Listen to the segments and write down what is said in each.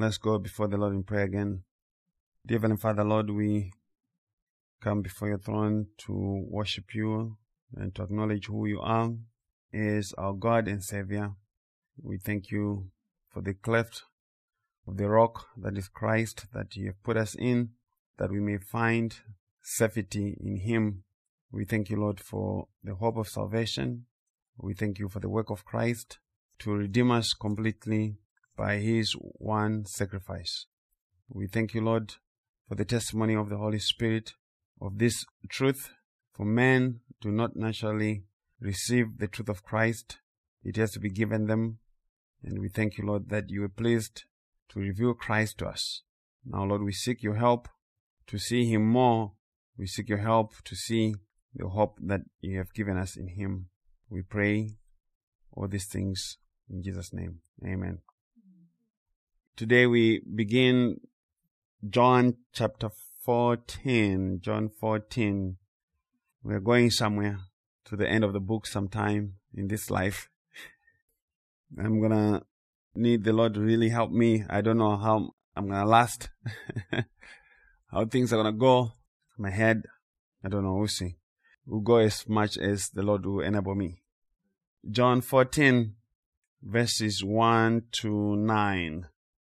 Let's go before the Lord in prayer again. Dear Heavenly Father, Lord, we come before your throne to worship you and to acknowledge who you are as our God and Savior. We thank you for the cleft of the rock that is Christ that you have put us in, that we may find safety in him. We thank you, Lord, for the hope of salvation. We thank you for the work of Christ to redeem us completely by his one sacrifice. We thank you, Lord, for the testimony of the Holy Spirit of this truth. For men do not naturally receive the truth of Christ. It has to be given them. And we thank you, Lord, that you are pleased to reveal Christ to us. Now, Lord, we seek your help to see him more. We seek your help to see the hope that you have given us in him. We pray all these things in Jesus' name. Amen. Today we begin John chapter 14. John 14. We're going somewhere to the end of the book sometime in this life. I'm going to need the Lord to really help me. I don't know how I'm going to last. How things are going to go. My head, I don't know. We'll see. We'll go as much as the Lord will enable me. John 14, verses 1 to 9.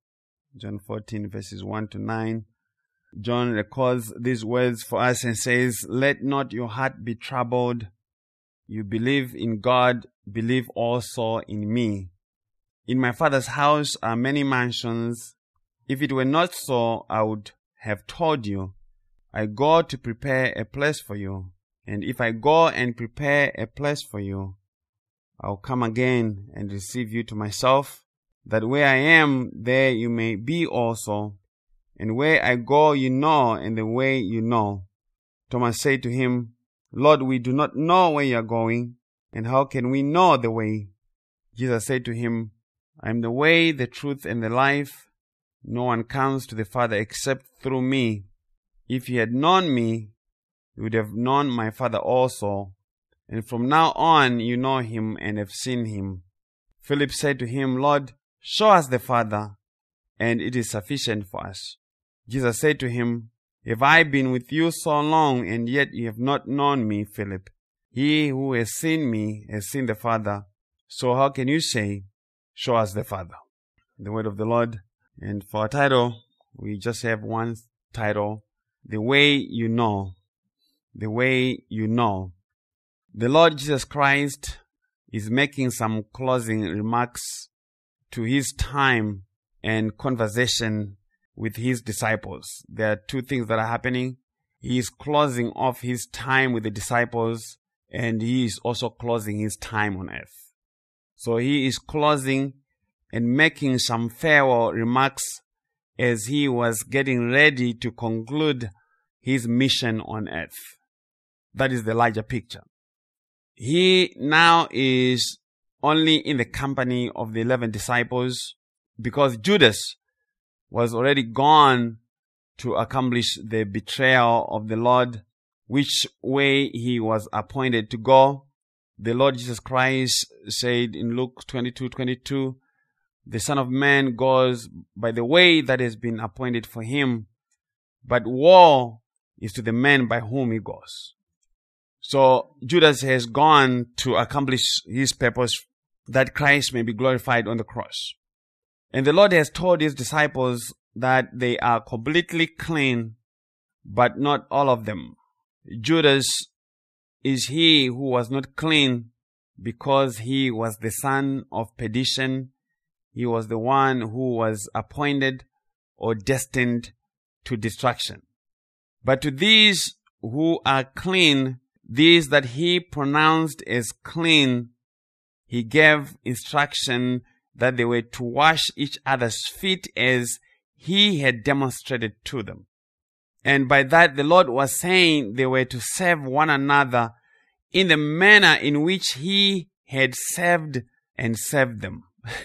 John 14, verses 1 to 9. John records these words for us and says, "Let not your heart be troubled. You believe in God, believe also in me. In my Father's house are many mansions. If it were not so, I would have told you. I go to prepare a place for you. And if I go and prepare a place for you, I'll come again and receive you to myself, that where I am, there you may be also. And where I go, you know, and the way you know." Thomas said to him, "Lord, we do not know where you are going, and how can we know the way?" Jesus said to him, "I am the way, the truth, and the life. No one comes to the Father except through me. If you had known me, you would have known my Father also. And from now on you know him and have seen him." Philip said to him, "Lord, show us the Father, and it is sufficient for us." Jesus said to him, "Have I been with you so long, and yet you have not known me, Philip? He who has seen me has seen the Father. So how can you say, 'Show us the Father'?" The word of the Lord. And for our title, we just have one title: The Way You Know. The Way You Know. The Lord Jesus Christ is making some closing remarks to his time and conversation with his disciples. There are two things that are happening. He is closing off his time with the disciples, and he is also closing his time on earth. So he is closing and making some farewell remarks as he was getting ready to conclude his mission on earth. That is the larger picture. He now is only in the company of the 11 disciples because Judas was already gone to accomplish the betrayal of the Lord, which way he was appointed to go. The Lord Jesus Christ said in Luke 22:22, "The Son of Man goes by the way that has been appointed for him, but woe is to the man by whom he goes." So Judas has gone to accomplish his purpose, that Christ may be glorified on the cross. And the Lord has told his disciples that they are completely clean, but not all of them. Judas is he who was not clean because he was the son of perdition. He was the one who was appointed or destined to destruction. But to these who are clean, these that he pronounced as clean, he gave instruction that they were to wash each other's feet as he had demonstrated to them. And by that, the Lord was saying they were to serve one another in the manner in which he had served and served them.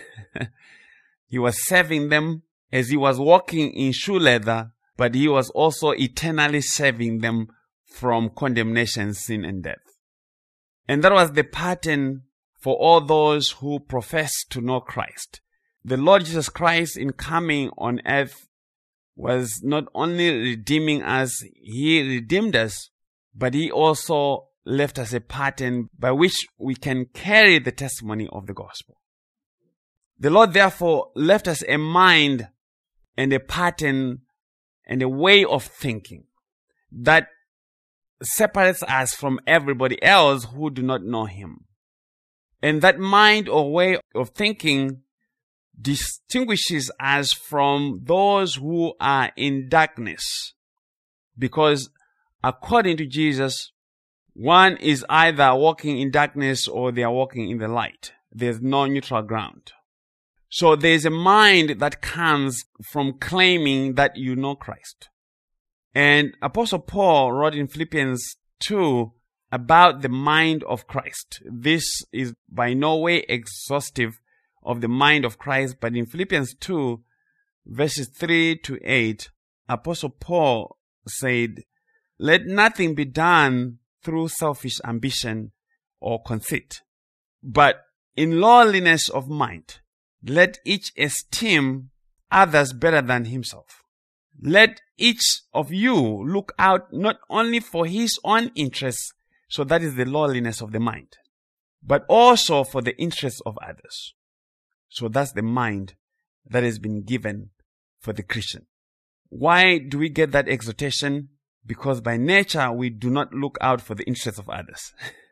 He was serving them as he was walking in shoe leather, but he was also eternally saving them from condemnation, sin, and death. And that was the pattern for all those who profess to know Christ. the Lord Jesus Christ, in coming on earth, was not only redeeming us, He redeemed us, but He also left us a pattern by which we can carry the testimony of the gospel. The Lord therefore left us a mind and a pattern and a way of thinking that separates us from everybody else who do not know Him. And that mind or way of thinking distinguishes us from those who are in darkness. Because according to Jesus, one is either walking in darkness or they are walking in the light. There's no neutral ground. So there's a mind that comes from claiming that you know Christ. And Apostle Paul wrote in Philippians 2 about the mind of Christ. This is by no way exhaustive of the mind of Christ, but in Philippians 2, verses 3 to 8, Apostle Paul said, "Let nothing be done through selfish ambition or conceit, but in lowliness of mind, let each esteem others better than himself. Let each of you look out not only for his own interests," so that is the lowliness of the mind, "but also for the interests of others." So that's the mind that has been given for the Christian. Why do we get that exhortation? Because by nature, we do not look out for the interests of others.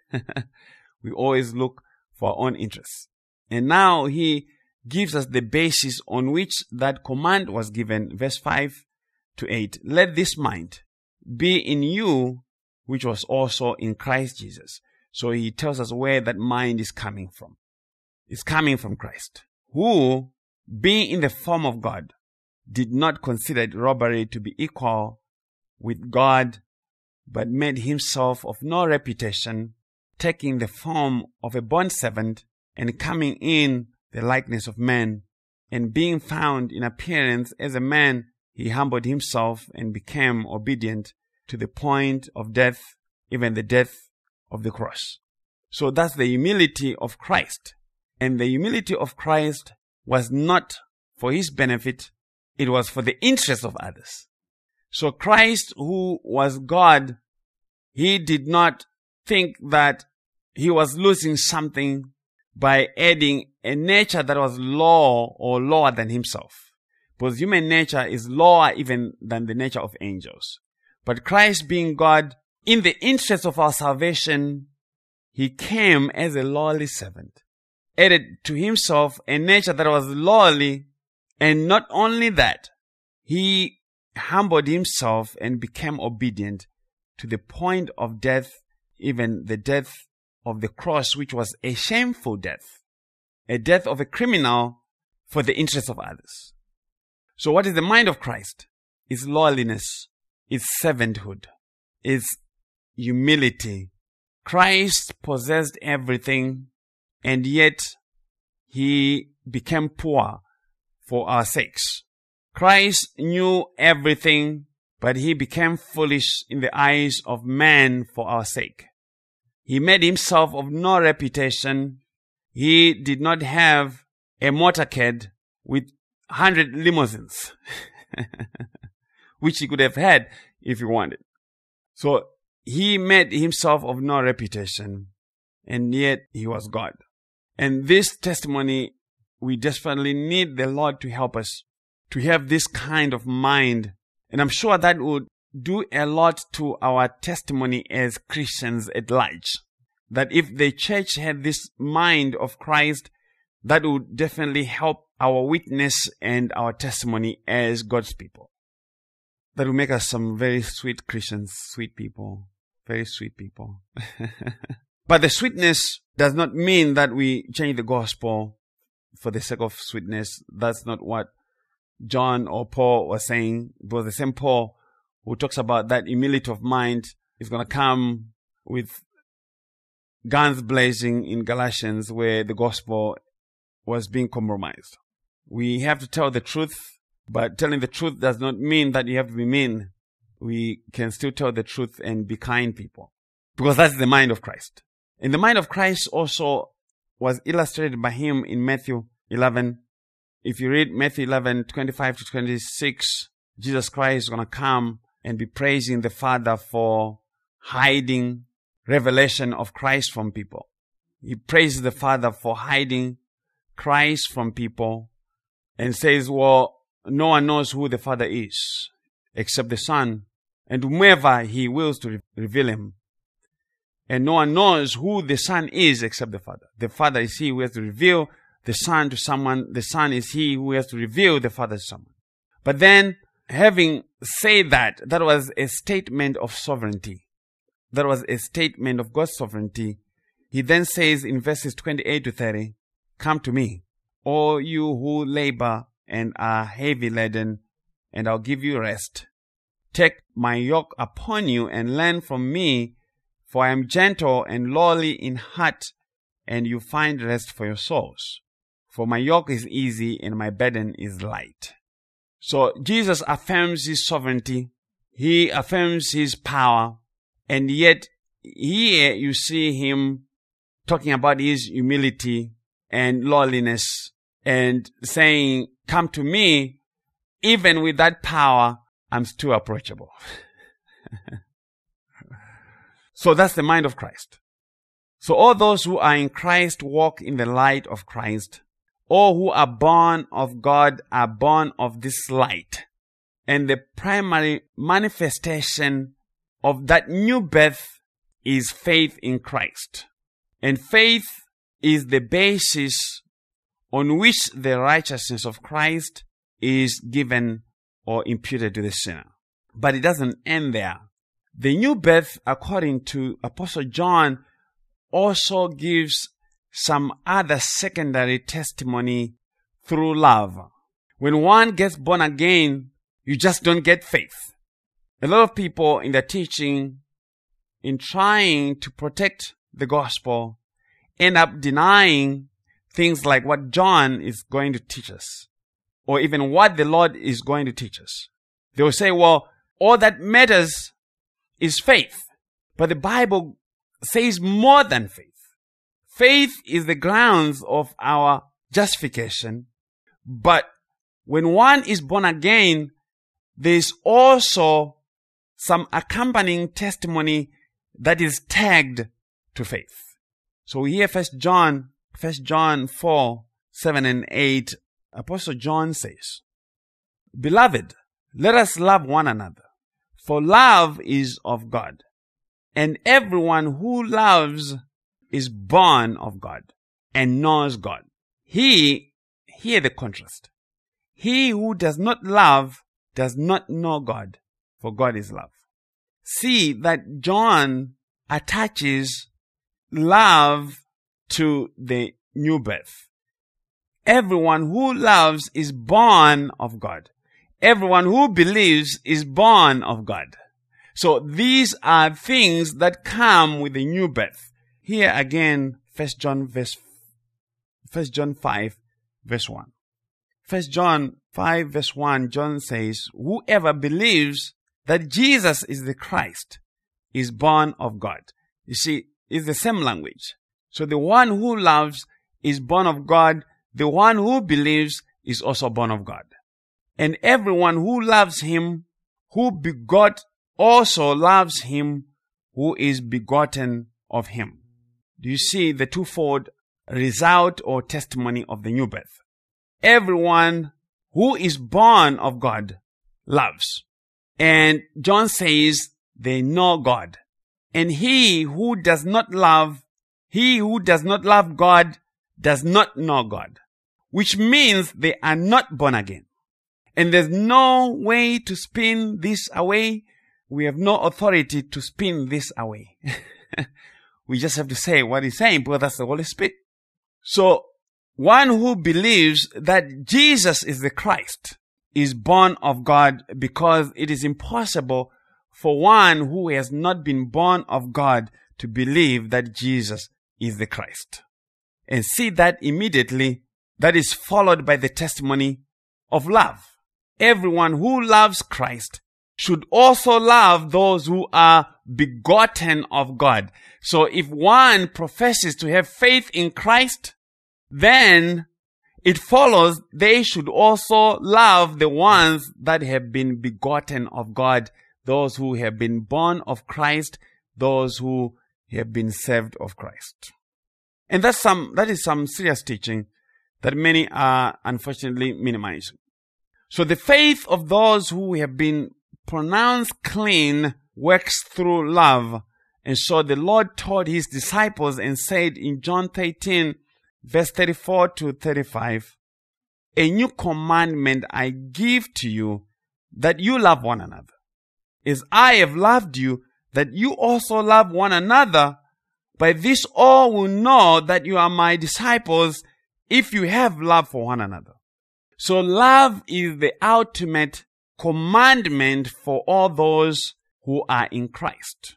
We always look for our own interests. And now he gives us the basis on which that command was given, verse 5 to 8. "Let this mind be in you, which was also in Christ Jesus." So he tells us where that mind is coming from. It's coming from Christ, who, being in the form of God, did not consider it robbery to be equal with God, but made himself of no reputation, taking the form of a bondservant and coming in the likeness of men, and being found in appearance as a man, he humbled himself and became obedient to the point of death, even the death of the cross. So that's the humility of Christ. And the humility of Christ was not for his benefit, it was for the interest of others. So Christ, who was God, he did not think that he was losing something by adding a nature that was low or lower than himself. Because human nature is lower even than the nature of angels. But Christ, being God, in the interest of our salvation, he came as a lowly servant, added to himself a nature that was lowly, and not only that, he humbled himself and became obedient to the point of death, even the death of the cross, which was a shameful death, a death of a criminal for the interest of others. So what is the mind of Christ? It's lowliness, it's servanthood, it's humility. Christ possessed everything, and yet he became poor for our sakes. Christ knew everything, but he became foolish in the eyes of man for our sake. He made himself of no reputation. He did not have a motorcade with 100 limousines, which he could have had if he wanted. So he made himself of no reputation, and yet he was God. And this testimony, we desperately need the Lord to help us to have this kind of mind. And I'm sure that would do a lot to our testimony as Christians at large. That if the church had this mind of Christ, that would definitely help our witness and our testimony as God's people. That would make us some very sweet Christians, sweet people, very sweet people. But the sweetness does not mean that we change the gospel for the sake of sweetness. That's not what John or Paul was saying. It was the same Paul who talks about that humility of mind is going to come with guns blazing in Galatians, where the gospel was being compromised. We have to tell the truth, but telling the truth does not mean that you have to be mean. We can still tell the truth and be kind people, because that's the mind of Christ. And the mind of Christ also was illustrated by him in Matthew 11. if you read Matthew 11:25-26, Jesus Christ is going to come and be praising the Father for hiding revelation of Christ from people. He praises the Father for hiding Christ from people and says, well, no one knows who the Father is except the Son, and whomever he wills to reveal him. And no one knows who the Son is except the Father. The Father is he who has to reveal the Son to someone. The Son is he who has to reveal the Father to someone. But then, having said that, that was a statement of sovereignty. That was a statement of God's sovereignty. He then says in verses 28-30, come to me, all you who labor and are heavy laden, and I'll give you rest. Take my yoke upon you and learn from me, for I am gentle and lowly in heart, and you find rest for your souls. For my yoke is easy and my burden is light. So Jesus affirms his sovereignty. He affirms his power. And yet here you see him talking about his humility and lowliness and saying, come to me. Even with that power, I'm still approachable. So that's the mind of Christ. So all those who are in Christ walk in the light of Christ. All who are born of God are born of this light. And the primary manifestation of that new birth is faith in Christ. And faith is the basis on which the righteousness of Christ is given or imputed to the sinner. But it doesn't end there. The new birth, according to Apostle John, also gives some other secondary testimony through love. When one gets born again, you just don't get faith. A lot of people in their teaching, in trying to protect the gospel, end up denying things like what John is going to teach us, or even what the Lord is going to teach us. They will say, well, all that matters is faith. But the Bible says more than faith. Faith is the grounds of our justification. But when one is born again, there's also some accompanying testimony that is tagged to faith. So here, 1 John 4:7-8, Apostle John says, Beloved, let us love one another, for love is of God, and everyone who loves is born of God and knows God. Hear the contrast. He who does not love does not know God, for God is love. See that John attaches love to the new birth. Everyone who loves is born of God. Everyone who believes is born of God. So these are things that come with the new birth. Here again, 1 John 5, verse 1. 1 John 5, verse 1, John says, Whoever believes that Jesus is the Christ is born of God. You see, it's the same language. So the one who loves is born of God. The one who believes is also born of God. And everyone who loves him, who begot, also loves him who is begotten of him. Do you see the twofold result or testimony of the new birth? Everyone who is born of God loves. And John says they know God. And he who does not love God does not know God, which means they are not born again. And there's no way to spin this away. We have no authority to spin this away. We just have to say what he's saying, because that's the Holy Spirit. So, one who believes that Jesus is the Christ is born of God, because it is impossible for one who has not been born of God to believe that Jesus is the Christ. And see that immediately, that is followed by the testimony of love. Everyone who loves Christ should also love those who are begotten of God. So if one professes to have faith in Christ, then it follows they should also love the ones that have been begotten of God, those who have been born of Christ, those who have been saved of Christ. And that is some serious teaching that many are unfortunately minimizing. So the faith of those who have been pronounced clean works through love. And so the Lord told his disciples and said in John 13, verse 34 to 35, "A new commandment I give to you, that you love one another. As I have loved you, that you also love one another. By this all will know that you are my disciples, if you have love for one another." So love is the ultimate commandment for all those who are in Christ.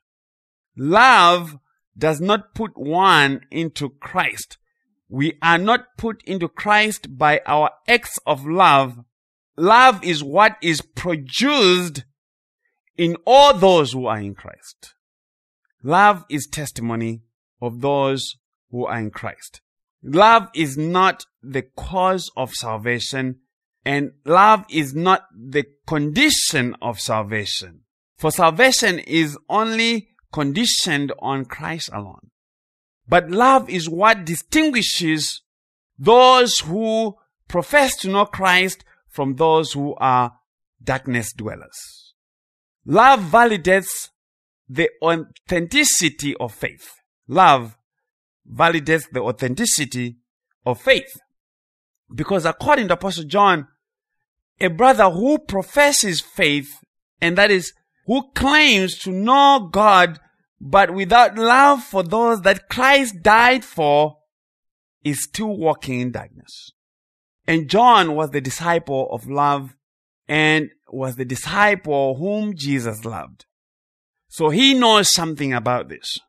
Love does not put one into Christ. We are not put into Christ by our acts of love. Love is what is produced in all those who are in Christ. Love is testimony of those who are in Christ. Love is not the cause of salvation, and love is not the condition of salvation. For salvation is only conditioned on Christ alone. But love is what distinguishes those who profess to know Christ from those who are darkness dwellers. Love validates the authenticity of faith. Love validates the authenticity of faith. Because according to Apostle John, a brother who professes faith, and that is, who claims to know God, but without love for those that Christ died for, is still walking in darkness. And John was the disciple of love and was the disciple whom Jesus loved. So he knows something about this.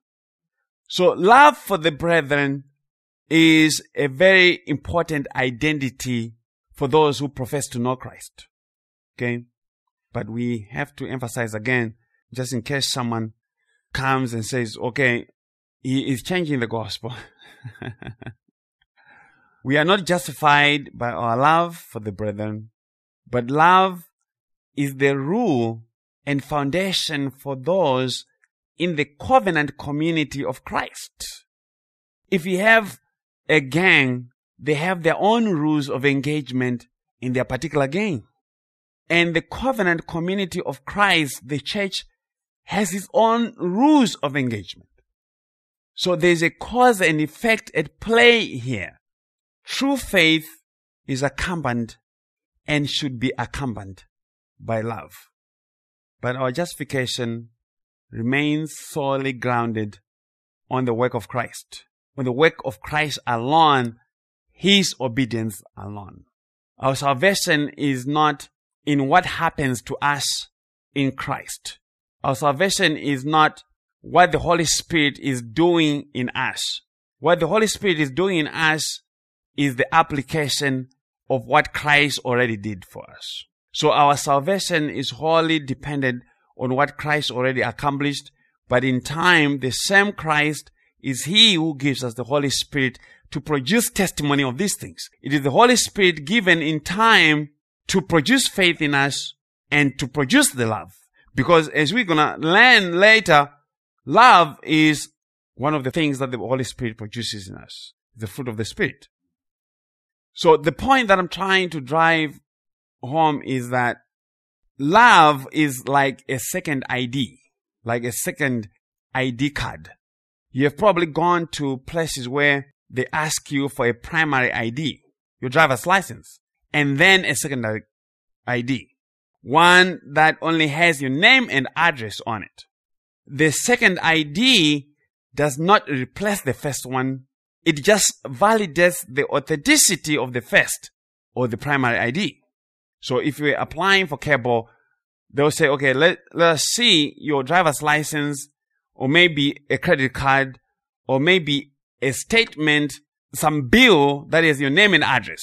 So love for the brethren is a very important identity for those who profess to know Christ. Okay? But we have to emphasize again, just in case someone comes and says, okay, he is changing the gospel. We are not justified by our love for the brethren, but love is the rule and foundation for those in the covenant community of Christ. If you have a gang, they have their own rules of engagement in their particular gang. And the covenant community of Christ, the church, has its own rules of engagement. So there's a cause and effect at play here. True faith is accompanied and should be accompanied by love. But our justification remains solely grounded on the work of Christ. On the work of Christ alone, His obedience alone. Our salvation is not in what happens to us in Christ. Our salvation is not what the Holy Spirit is doing in us. What the Holy Spirit is doing in us is the application of what Christ already did for us. So our salvation is wholly dependent on what Christ already accomplished, but in time, the same Christ is He who gives us the Holy Spirit to produce testimony of these things. It is the Holy Spirit given in time to produce faith in us and to produce the love. Because as we're going to learn later, love is one of the things that the Holy Spirit produces in us, the fruit of the Spirit. So the point that I'm trying to drive home is that love is like a second ID, like a second ID card. You have probably gone to places where they ask you for a primary ID, your driver's license, and then a secondary ID, one that only has your name and address on it. The second ID does not replace the first one. It just validates the authenticity of the first or the primary ID. So if you're applying for cable, they'll say, okay, let us see your driver's license, or maybe a credit card, or maybe a statement, some bill that is your name and address.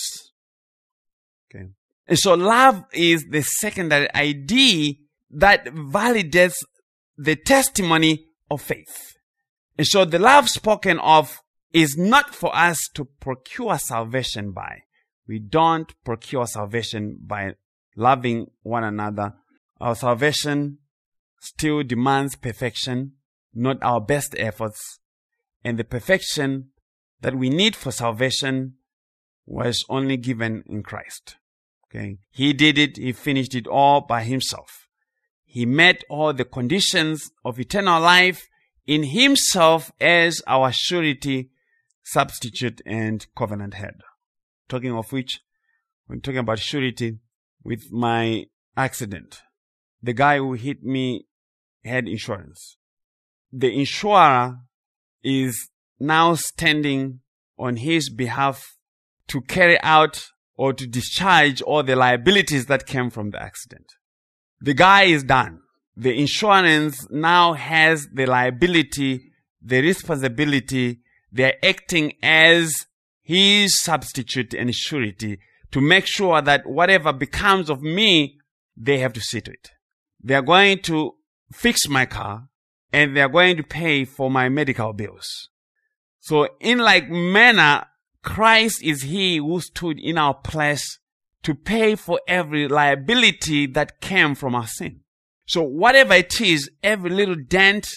Okay. And so love is the secondary ID that validates the testimony of faith. And so the love spoken of is not for us to procure salvation by, We don't procure salvation by loving one another. Our salvation still demands perfection, not our best efforts. And the perfection that we need for salvation was only given in Christ. Okay? He did it. He finished it all by himself. He met all the conditions of eternal life in himself as our surety, substitute, and covenant head. Talking of which, when talking about surety, with my accident, the guy who hit me had insurance. The insurer is now standing on his behalf to carry out or to discharge all the liabilities that came from the accident. The guy is done. The insurance now has the liability, the responsibility. They're acting as his substitute and surety to make sure that whatever becomes of me, they have to see to it. They are going to fix my car and they are going to pay for my medical bills. So in like manner, Christ is he who stood in our place to pay for every liability that came from our sin. So whatever it is, every little dent.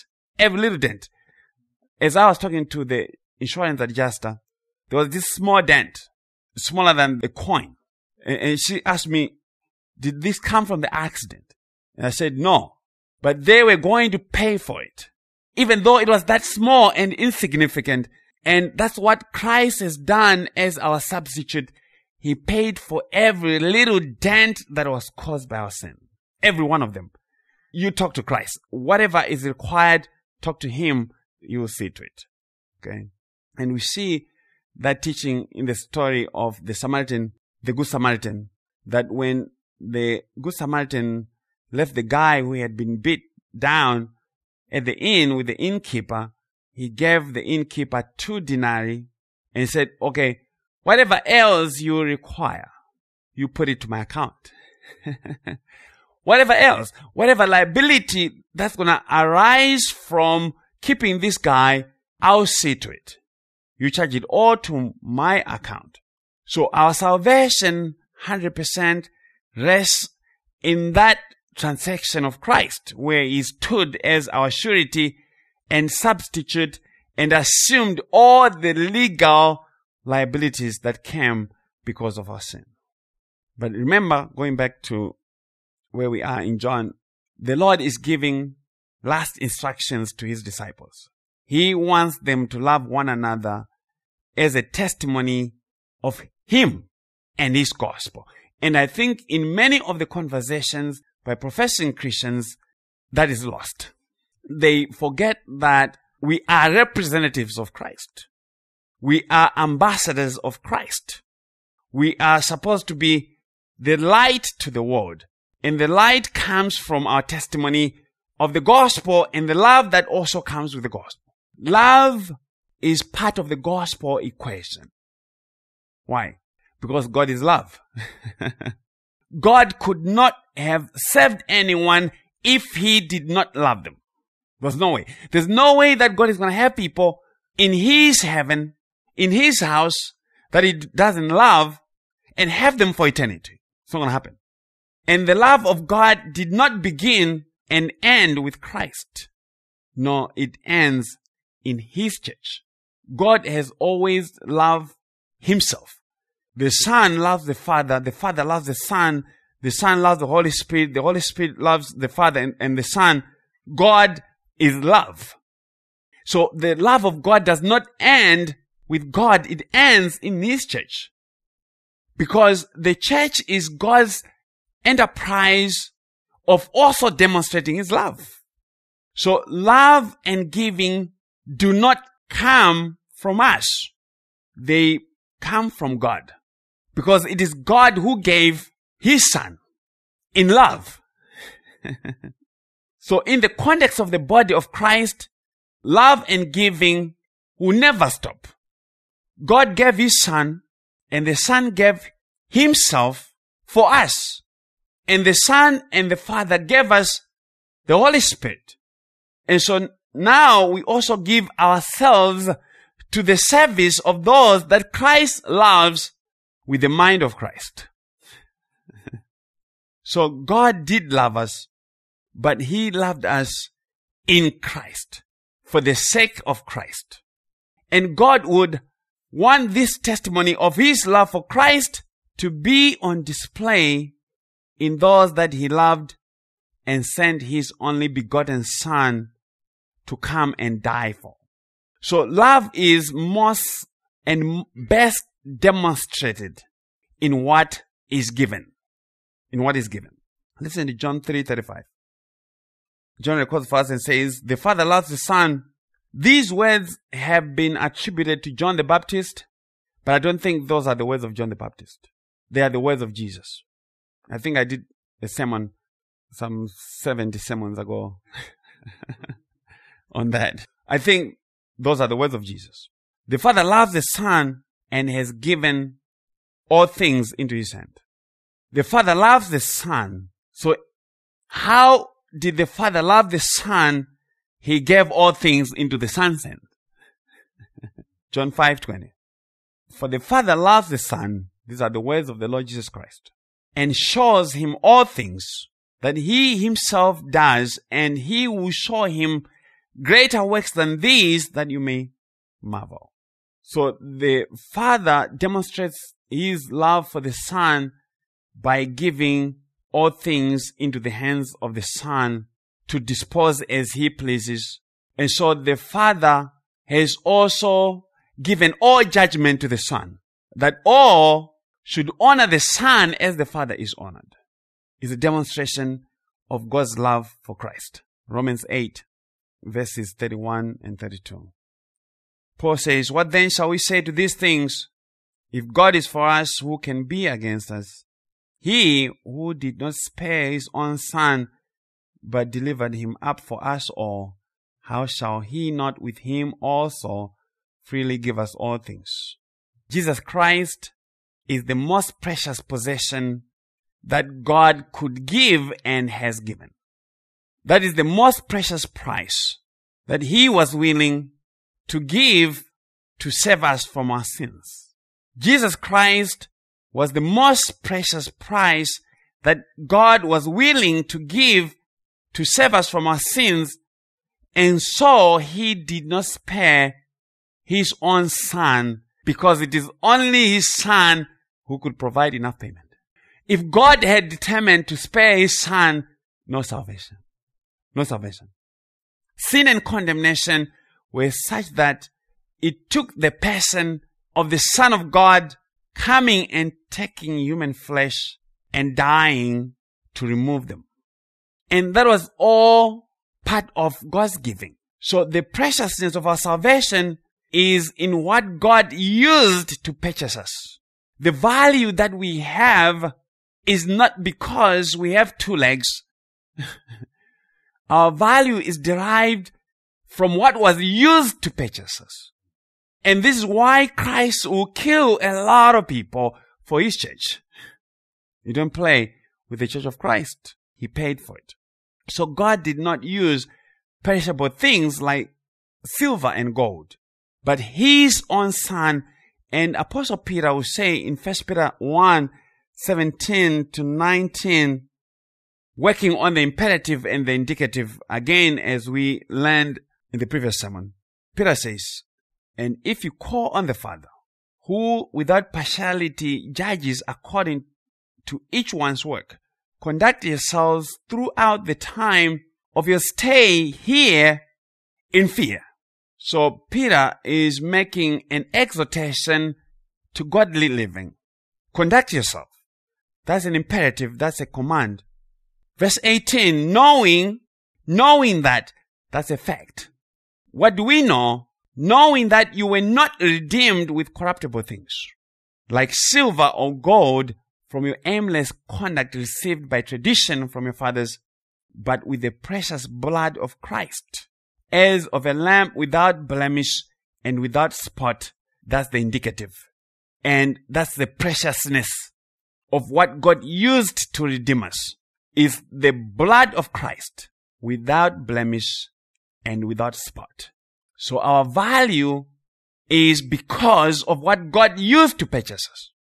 As I was talking to the insurance adjuster, there was this small dent, smaller than a coin. And she asked me, did this come from the accident? And I said, no. But they were going to pay for it, even though it was that small and insignificant. And that's what Christ has done as our substitute. He paid for every little dent that was caused by our sin. Every one of them. You talk to Christ. Whatever is required, talk to him. You will see to it. Okay. And we see that teaching in the story of the Good Samaritan, that when the Good Samaritan left the guy who had been beat down at the inn with the innkeeper, he gave the innkeeper 2 denarii and said, okay, whatever else you require, you put it to my account. Whatever else, whatever liability that's going to arise from keeping this guy, I'll see to it. You charge it all to my account. So our salvation 100% rests in that transaction of Christ, where he stood as our surety and substitute and assumed all the legal liabilities that came because of our sin. But remember, going back to where we are in John, the Lord is giving last instructions to his disciples. He wants them to love one another as a testimony of him and his gospel. And I think in many of the conversations by professing Christians, that is lost. They forget that we are representatives of Christ. We are ambassadors of Christ. We are supposed to be the light to the world. And the light comes from our testimony of the gospel and the love that also comes with the gospel. Love is part of the gospel equation. Why? Because God is love. God could not have saved anyone if he did not love them. There's no way. There's no way that God is going to have people in his heaven, in his house, that he doesn't love and have them for eternity. It's not going to happen. And the love of God did not begin and end with Christ. No, it ends in his church. God has always loved himself. The Son loves the Father loves the Son loves the Holy Spirit loves the Father and the Son. God is love. So the love of God does not end with God, it ends in his church. Because the church is God's enterprise of also demonstrating his love. So love and giving do not come from us. They come from God. Because it is God who gave his Son in love. So in the context of the body of Christ, love and giving will never stop. God gave his Son, and the Son gave himself for us. And the Son and the Father gave us the Holy Spirit. And so now we also give ourselves to the service of those that Christ loves with the mind of Christ. So God did love us, but He loved us in Christ, for the sake of Christ. And God would want this testimony of His love for Christ to be on display in those that He loved and sent His only begotten Son to come and die for. So love is most and best demonstrated in what is given. In what is given. Listen to John 3:35. John records for us and says, "The Father loves the Son." These words have been attributed to John the Baptist, but I don't think those are the words of John the Baptist. They are the words of Jesus. I think I did a sermon some 70 sermons ago on that. I think those are the words of Jesus. The Father loves the Son and has given all things into His hand. The Father loves the Son. So how did the Father love the Son? He gave all things into the Son's hand. John 5:20. For the Father loves the Son, these are the words of the Lord Jesus Christ, and shows Him all things that He Himself does, and He will show Him greater works than these, that you may marvel. So the Father demonstrates His love for the Son by giving all things into the hands of the Son to dispose as He pleases. And so the Father has also given all judgment to the Son, that all should honor the Son as the Father is honored. It's a demonstration of God's love for Christ. Romans 8, verses 31 and 32. Paul says, "What then shall we say to these things? If God is for us, who can be against us? He who did not spare His own Son, but delivered Him up for us all, how shall He not with Him also freely give us all things?" Jesus Christ is the most precious possession that God could give and has given. That is the most precious price that He was willing to give to save us from our sins. Jesus Christ was the most precious price that God was willing to give to save us from our sins, and so He did not spare His own Son, because it is only His Son who could provide enough payment. If God had determined to spare His Son, no salvation. No salvation. Sin and condemnation were such that it took the person of the Son of God coming and taking human flesh and dying to remove them. And that was all part of God's giving. So the preciousness of our salvation is in what God used to purchase us. The value that we have is not because we have two legs. Our value is derived from what was used to purchase us. And this is why Christ will kill a lot of people for His church. You don't play with the church of Christ. He paid for it. So God did not use perishable things like silver and gold, but His own Son. And Apostle Peter will say in 1 Peter 1:17 to 19, working on the imperative and the indicative again as we learned in the previous sermon. Peter says, "And if you call on the Father, who without partiality judges according to each one's work, conduct yourselves throughout the time of your stay here in fear." So Peter is making an exhortation to godly living. Conduct yourself. That's an imperative. That's a command. Verse 18, knowing that, that's a fact. What do we know? Knowing that you were not redeemed with corruptible things, like silver or gold, from your aimless conduct received by tradition from your fathers, but with the precious blood of Christ, as of a lamb without blemish and without spot. That's the indicative. And that's the preciousness of what God used to redeem us, is the blood of Christ, without blemish and without spot. So our value is because of what God used to purchase us.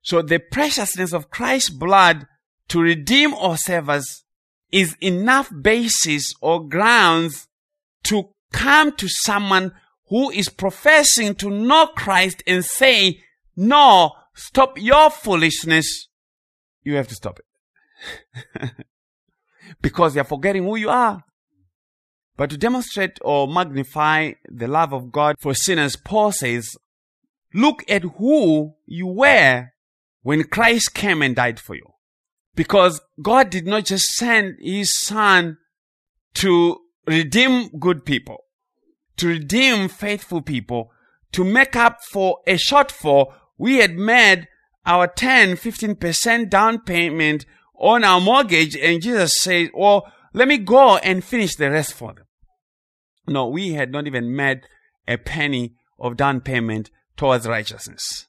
So the preciousness of Christ's blood to redeem or save us is enough basis or grounds to come to someone who is professing to know Christ and say, no, stop your foolishness. You have to stop it. Because you're forgetting who you are. But to demonstrate or magnify the love of God for sinners, Paul says, look at who you were when Christ came and died for you. Because God did not just send His Son to redeem good people, to redeem faithful people, to make up for a shortfall. We had made our 10-15% down payment on our mortgage, and Jesus said, well, let me go and finish the rest for them. No, we had not even made a penny of down payment towards righteousness.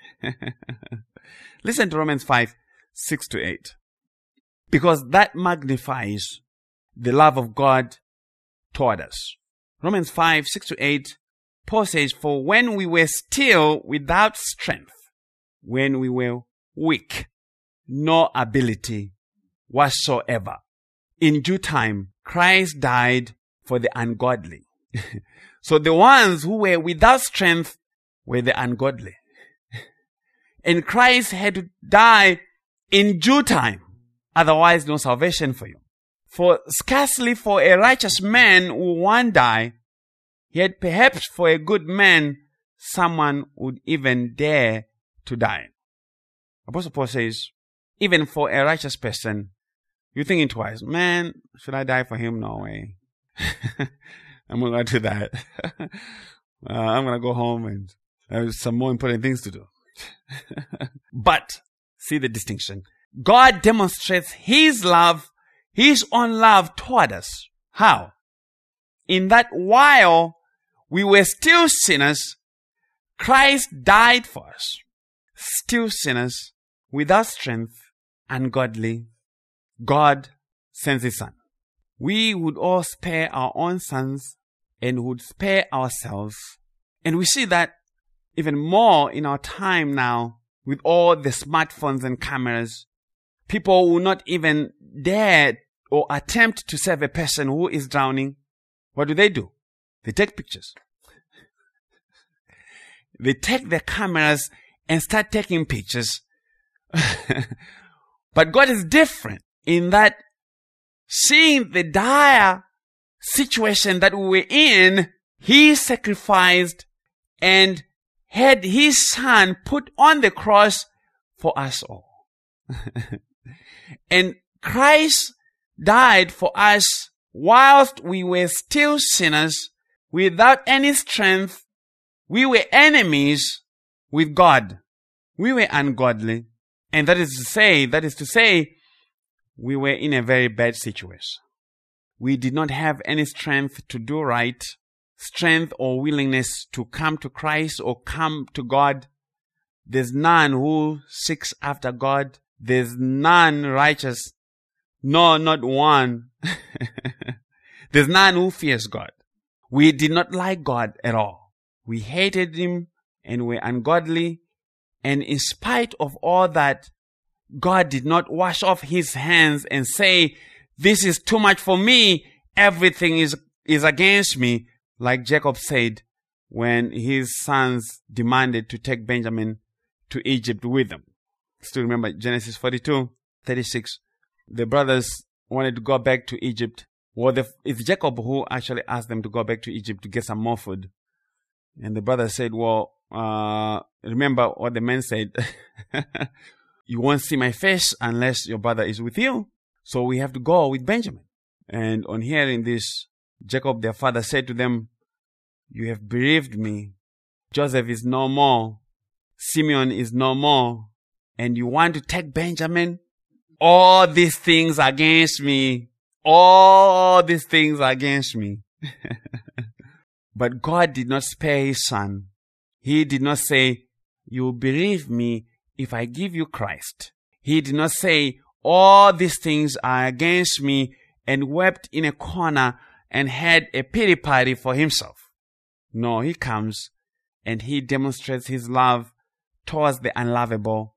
Listen to Romans 5:6-8. Because that magnifies the love of God toward us. Romans 5:6-8, Paul says, for when we were still without strength, when we were weak, no ability whatsoever, in due time, Christ died for the ungodly. So the ones who were without strength were the ungodly. And Christ had to die in due time. Otherwise, no salvation for you. For scarcely for a righteous man will one die, yet perhaps for a good man, someone would even dare to die. Apostle Paul says, even for a righteous person, you're thinking twice, man, should I die for him? No way. I'm not going to do that. I'm going to go home and have some more important things to do. But, see the distinction. God demonstrates His love, His own love toward us. How? In that while we were still sinners, Christ died for us. Still sinners, without strength, ungodly, God sends His Son. We would all spare our own sons and would spare ourselves. And we see that even more in our time now with all the smartphones and cameras. People will not even dare or attempt to save a person who is drowning. What do? They take pictures. They take their cameras and start taking pictures. But God is different in that seeing the dire situation that we were in, He sacrificed and had His Son put on the cross for us all. And Christ died for us whilst we were still sinners, without any strength. We were enemies with God. We were ungodly. And that is to say, we were in a very bad situation. We did not have any strength to do right, strength or willingness to come to Christ or come to God. There's none who seeks after God. There's none righteous. No, not one. There's none who fears God. We did not like God at all. We hated Him and were ungodly. And in spite of all that, God did not wash off His hands and say, this is too much for me. Everything is against me. Like Jacob said when his sons demanded to take Benjamin to Egypt with them. Still remember Genesis 42:36. The brothers wanted to go back to Egypt. Well, it's Jacob who actually asked them to go back to Egypt to get some more food. And the brother said, well, remember what the man said. You won't see my face unless your brother is with you. So we have to go with Benjamin. And on hearing this, Jacob, their father, said to them, you have bereaved me. Joseph is no more. Simeon is no more. And you want to take Benjamin? All these things are against me. All these things are against me. But God did not spare His Son. He did not say, you will bereave me if I give you Christ. He did not say, all these things are against me, and wept in a corner and had a pity party for Himself. No, He comes and He demonstrates His love towards the unlovable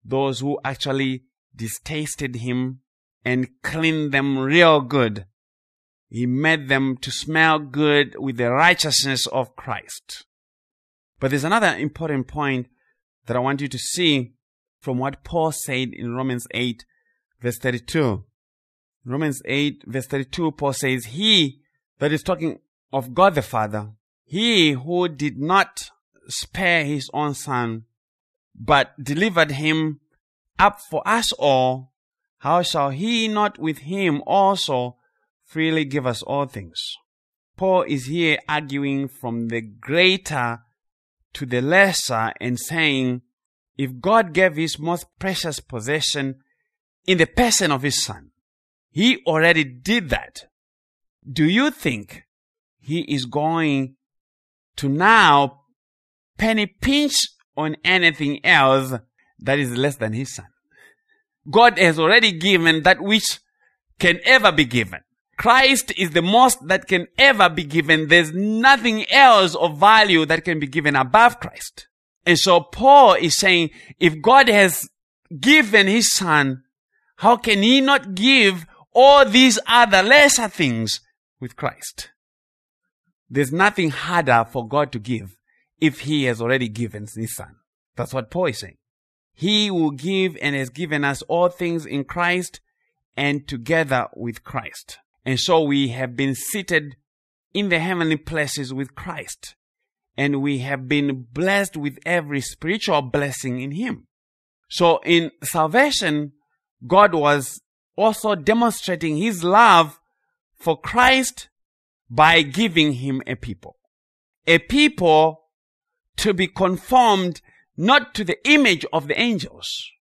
those who actually distasted him and cleaned them real good. He made them to smell good with the righteousness of Christ. But there's another important point that I want you to see from what Paul said in Romans 8, verse 32. Romans 8, verse 32, Paul says, He, that is talking of God the Father, He who did not spare His own Son, but delivered Him up for us all, how shall He not with Him also freely give us all things? Paul is here arguing from the greater to the lesser and saying, if God gave His most precious possession in the person of His Son, He already did that. Do you think He is going to now penny pinch on anything else that is less than His Son? God has already given that which can ever be given. Christ is the most that can ever be given. There's nothing else of value that can be given above Christ. And so Paul is saying, if God has given His Son, how can He not give all these other lesser things with Christ? There's nothing harder for God to give if He has already given His Son. That's what Paul is saying. He will give and has given us all things in Christ and together with Christ. And so we have been seated in the heavenly places with Christ. And we have been blessed with every spiritual blessing in Him. So in salvation, God was also demonstrating His love for Christ by giving Him a people. A people to be conformed not to the image of the angels,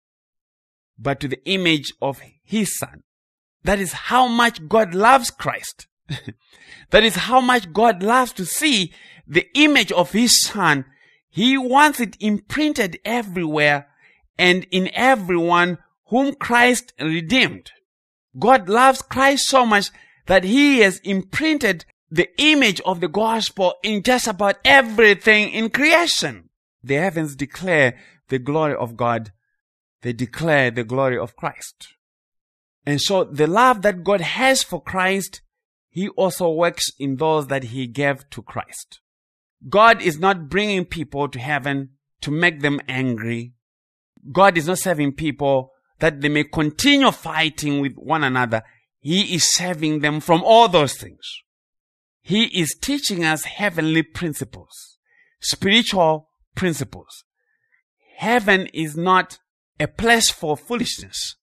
but to the image of His Son. That is how much God loves Christ. That is how much God loves to see the image of His Son. He wants it imprinted everywhere and in everyone whom Christ redeemed. God loves Christ so much that He has imprinted the image of the gospel in just about everything in creation. The heavens declare the glory of God. They declare the glory of Christ. And so the love that God has for Christ, He also works in those that He gave to Christ. God is not bringing people to heaven to make them angry. God is not saving people that they may continue fighting with one another. He is saving them from all those things. He is teaching us heavenly principles, spiritual principles. Heaven is not a place for foolishness.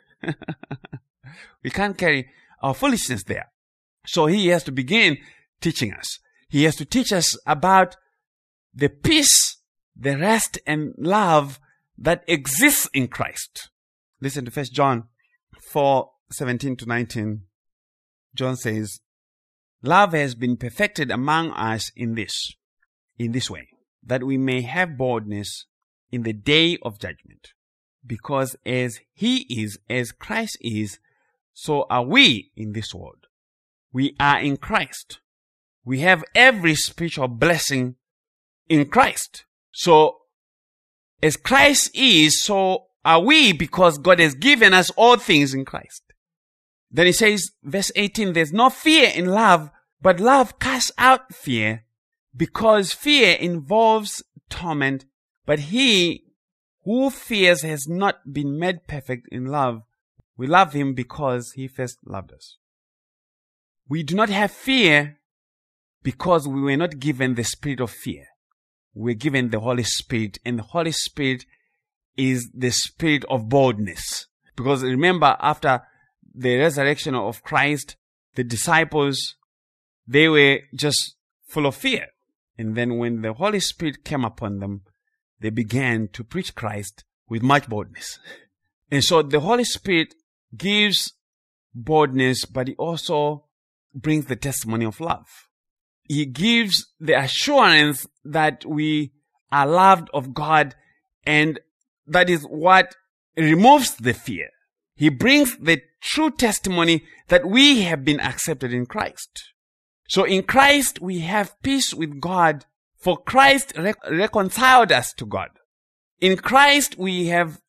We can't carry our foolishness there. So He has to begin teaching us. He has to teach us about the peace, the rest and love that exists in Christ. Listen to 1 John 4:17-19. John says, love has been perfected among us in this way, that we may have boldness in the day of judgment. Because as He is, as Christ is, so are we in this world. We are in Christ. We have every spiritual blessing in Christ. So, as Christ is, so are we, because God has given us all things in Christ. Then He says, verse 18, there's no fear in love, but love casts out fear, because fear involves torment, but he who fears has not been made perfect in love. We love Him because He first loved us. We do not have fear because we were not given the spirit of fear. We were given the Holy Spirit, and the Holy Spirit is the spirit of boldness. Because remember, after the resurrection of Christ, the disciples, they were just full of fear. And then when the Holy Spirit came upon them, they began to preach Christ with much boldness. And so the Holy Spirit gives boldness, but He also brings the testimony of love. He gives the assurance that we are loved of God, and that is what removes the fear. He brings the true testimony that we have been accepted in Christ. So in Christ we have peace with God, for Christ reconciled us to God. In Christ we have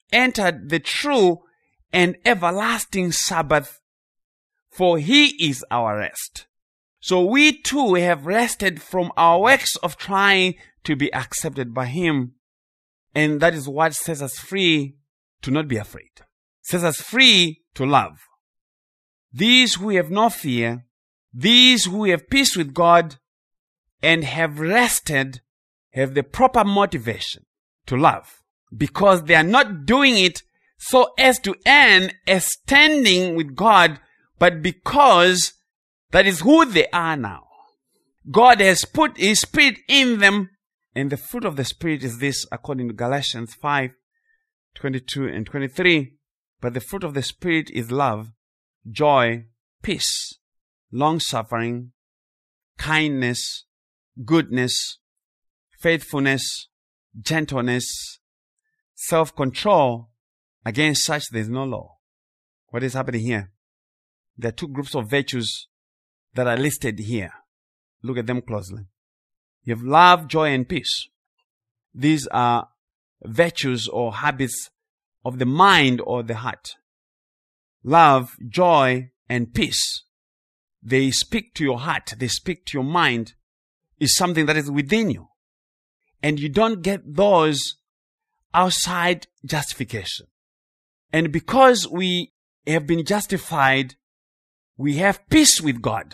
entered the true and everlasting Sabbath, for he is our rest. So we too have rested from our works of trying to be accepted by him. And that is what sets us free to not be afraid. Sets us free to love. These who have no fear, these who have peace with God and have rested, have the proper motivation to love, because they are not doing it so as to earn a standing with God, but because that is who they are now. God has put his Spirit in them, and the fruit of the Spirit is this, according to Galatians 5:22 and 23. But the fruit of the Spirit is love, joy, peace, long-suffering, kindness, goodness, faithfulness, gentleness, self-control. Against such there is no law. What is happening here? There are two groups of virtues that are listed here. Look at them closely. You have love, joy, and peace. These are virtues or habits of the mind or the heart. Love, joy, and peace. They speak to your heart. They speak to your mind. It's something that is within you. And you don't get those outside justification. And because we have been justified, we have peace with God.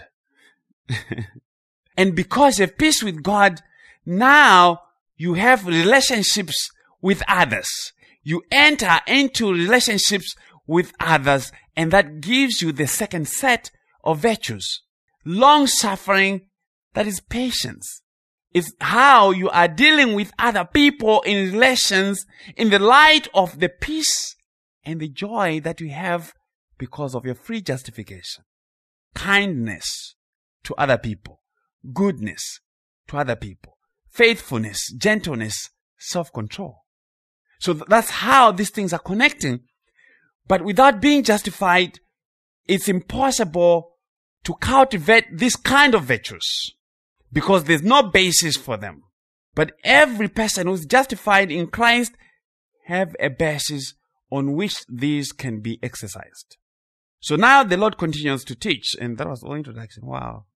And because you have peace with God, now you have relationships with others. You enter into relationships with others, and that gives you the second set of virtues. Long-suffering, that is patience. It's how you are dealing with other people in relations in the light of the peace and the joy that you have because of your free justification. Kindness to other people. Goodness to other people. Faithfulness, gentleness, self-control. So that's how these things are connecting. But without being justified, it's impossible to cultivate this kind of virtues, because there's no basis for them. But every person who's justified in Christ have a basis on which these can be exercised. So now the Lord continues to teach, and that was all introduction. Wow.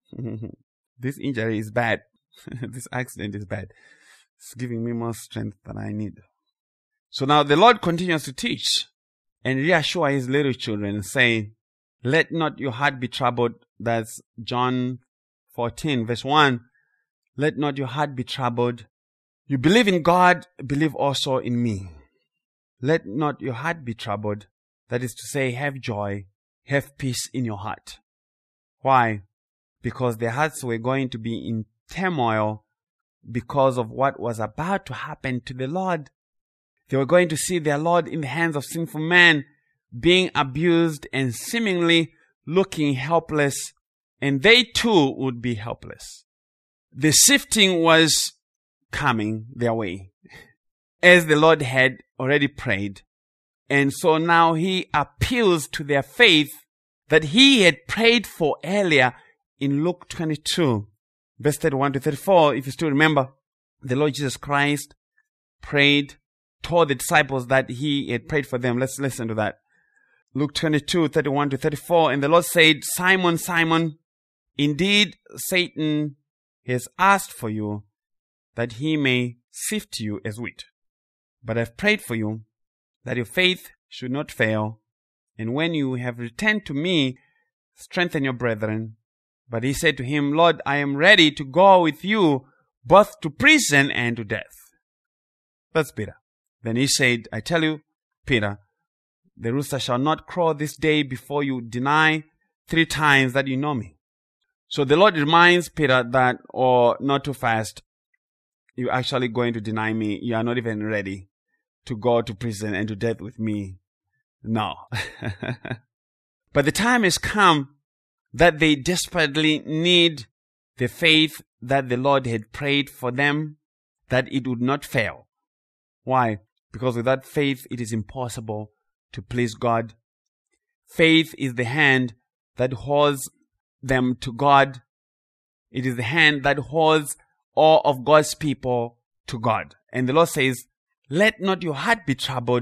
This injury is bad. This accident is bad. It's giving me more strength than I need. So now the Lord continues to teach and reassure his little children, saying, let not your heart be troubled. That's John 14, verse 1. Let not your heart be troubled. You believe in God, believe also in me. Let not your heart be troubled. That is to say, have joy, have peace in your heart. Why? Because their hearts were going to be in turmoil because of what was about to happen to the Lord. They were going to see their Lord in the hands of sinful men, being abused and seemingly looking helpless, and they too would be helpless. The sifting was coming their way, as the Lord had already prayed. And so now he appeals to their faith that he had prayed for earlier in Luke 22, verse 31 to 34. If you still remember, the Lord Jesus Christ prayed, told the disciples that he had prayed for them. Let's listen to that. Luke 22, 31 to 34. And the Lord said, Simon, Simon, indeed Satan has asked for you that he may sift you as wheat. But I've prayed for you that your faith should not fail. And when you have returned to me, strengthen your brethren. But he said to him, Lord, I am ready to go with you both to prison and to death. That's Peter. Then he said, I tell you, Peter, the rooster shall not crow this day before you deny 3 times that you know me. So the Lord reminds Peter that, not too fast, you're actually going to deny me. You are not even ready to go to prison and to death with me. No. But the time has come that they desperately need the faith that the Lord had prayed for them, that it would not fail. Why? Because without faith, it is impossible to please God. Faith is the hand that holds them to God. It is the hand that holds all of God's people to God. And the Lord says, let not your heart be troubled.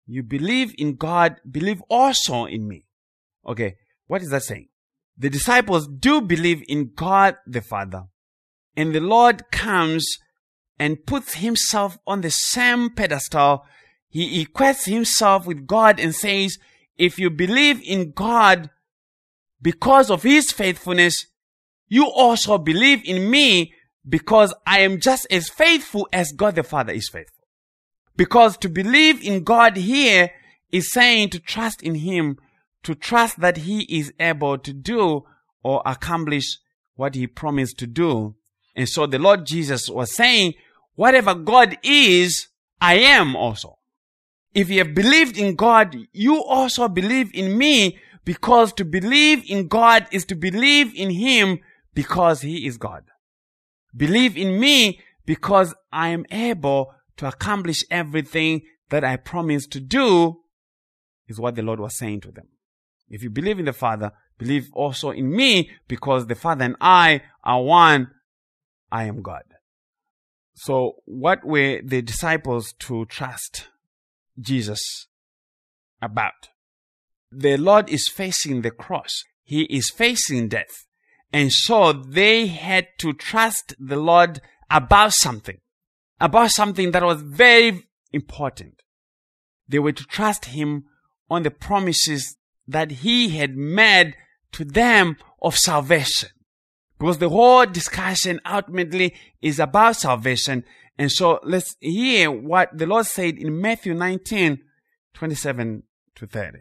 you believe in God, believe also in me. Okay, what is that saying? The disciples do believe in God the Father. And the Lord comes and puts himself on the same pedestal. He equates himself with God and says, if you believe in God because of his faithfulness, you also believe in me because I am just as faithful as God the Father is faithful. Because to believe in God here is saying to trust in him, to trust that he is able to do or accomplish what he promised to do. And so the Lord Jesus was saying, whatever God is, I am also. If you have believed in God, you also believe in me, because to believe in God is to believe in him because he is God. Believe in me because I am able to accomplish everything that I promised to do, is what the Lord was saying to them. If you believe in the Father, believe also in me, because the Father and I are one. I am God. So what were the disciples to trust Jesus about? The Lord is facing the cross. He is facing death. And so they had to trust the Lord about something that was very important. They were to trust him on the promises that he had made to them of salvation. Because the whole discussion ultimately is about salvation. And so let's hear what the Lord said in Matthew 19:27 to 30.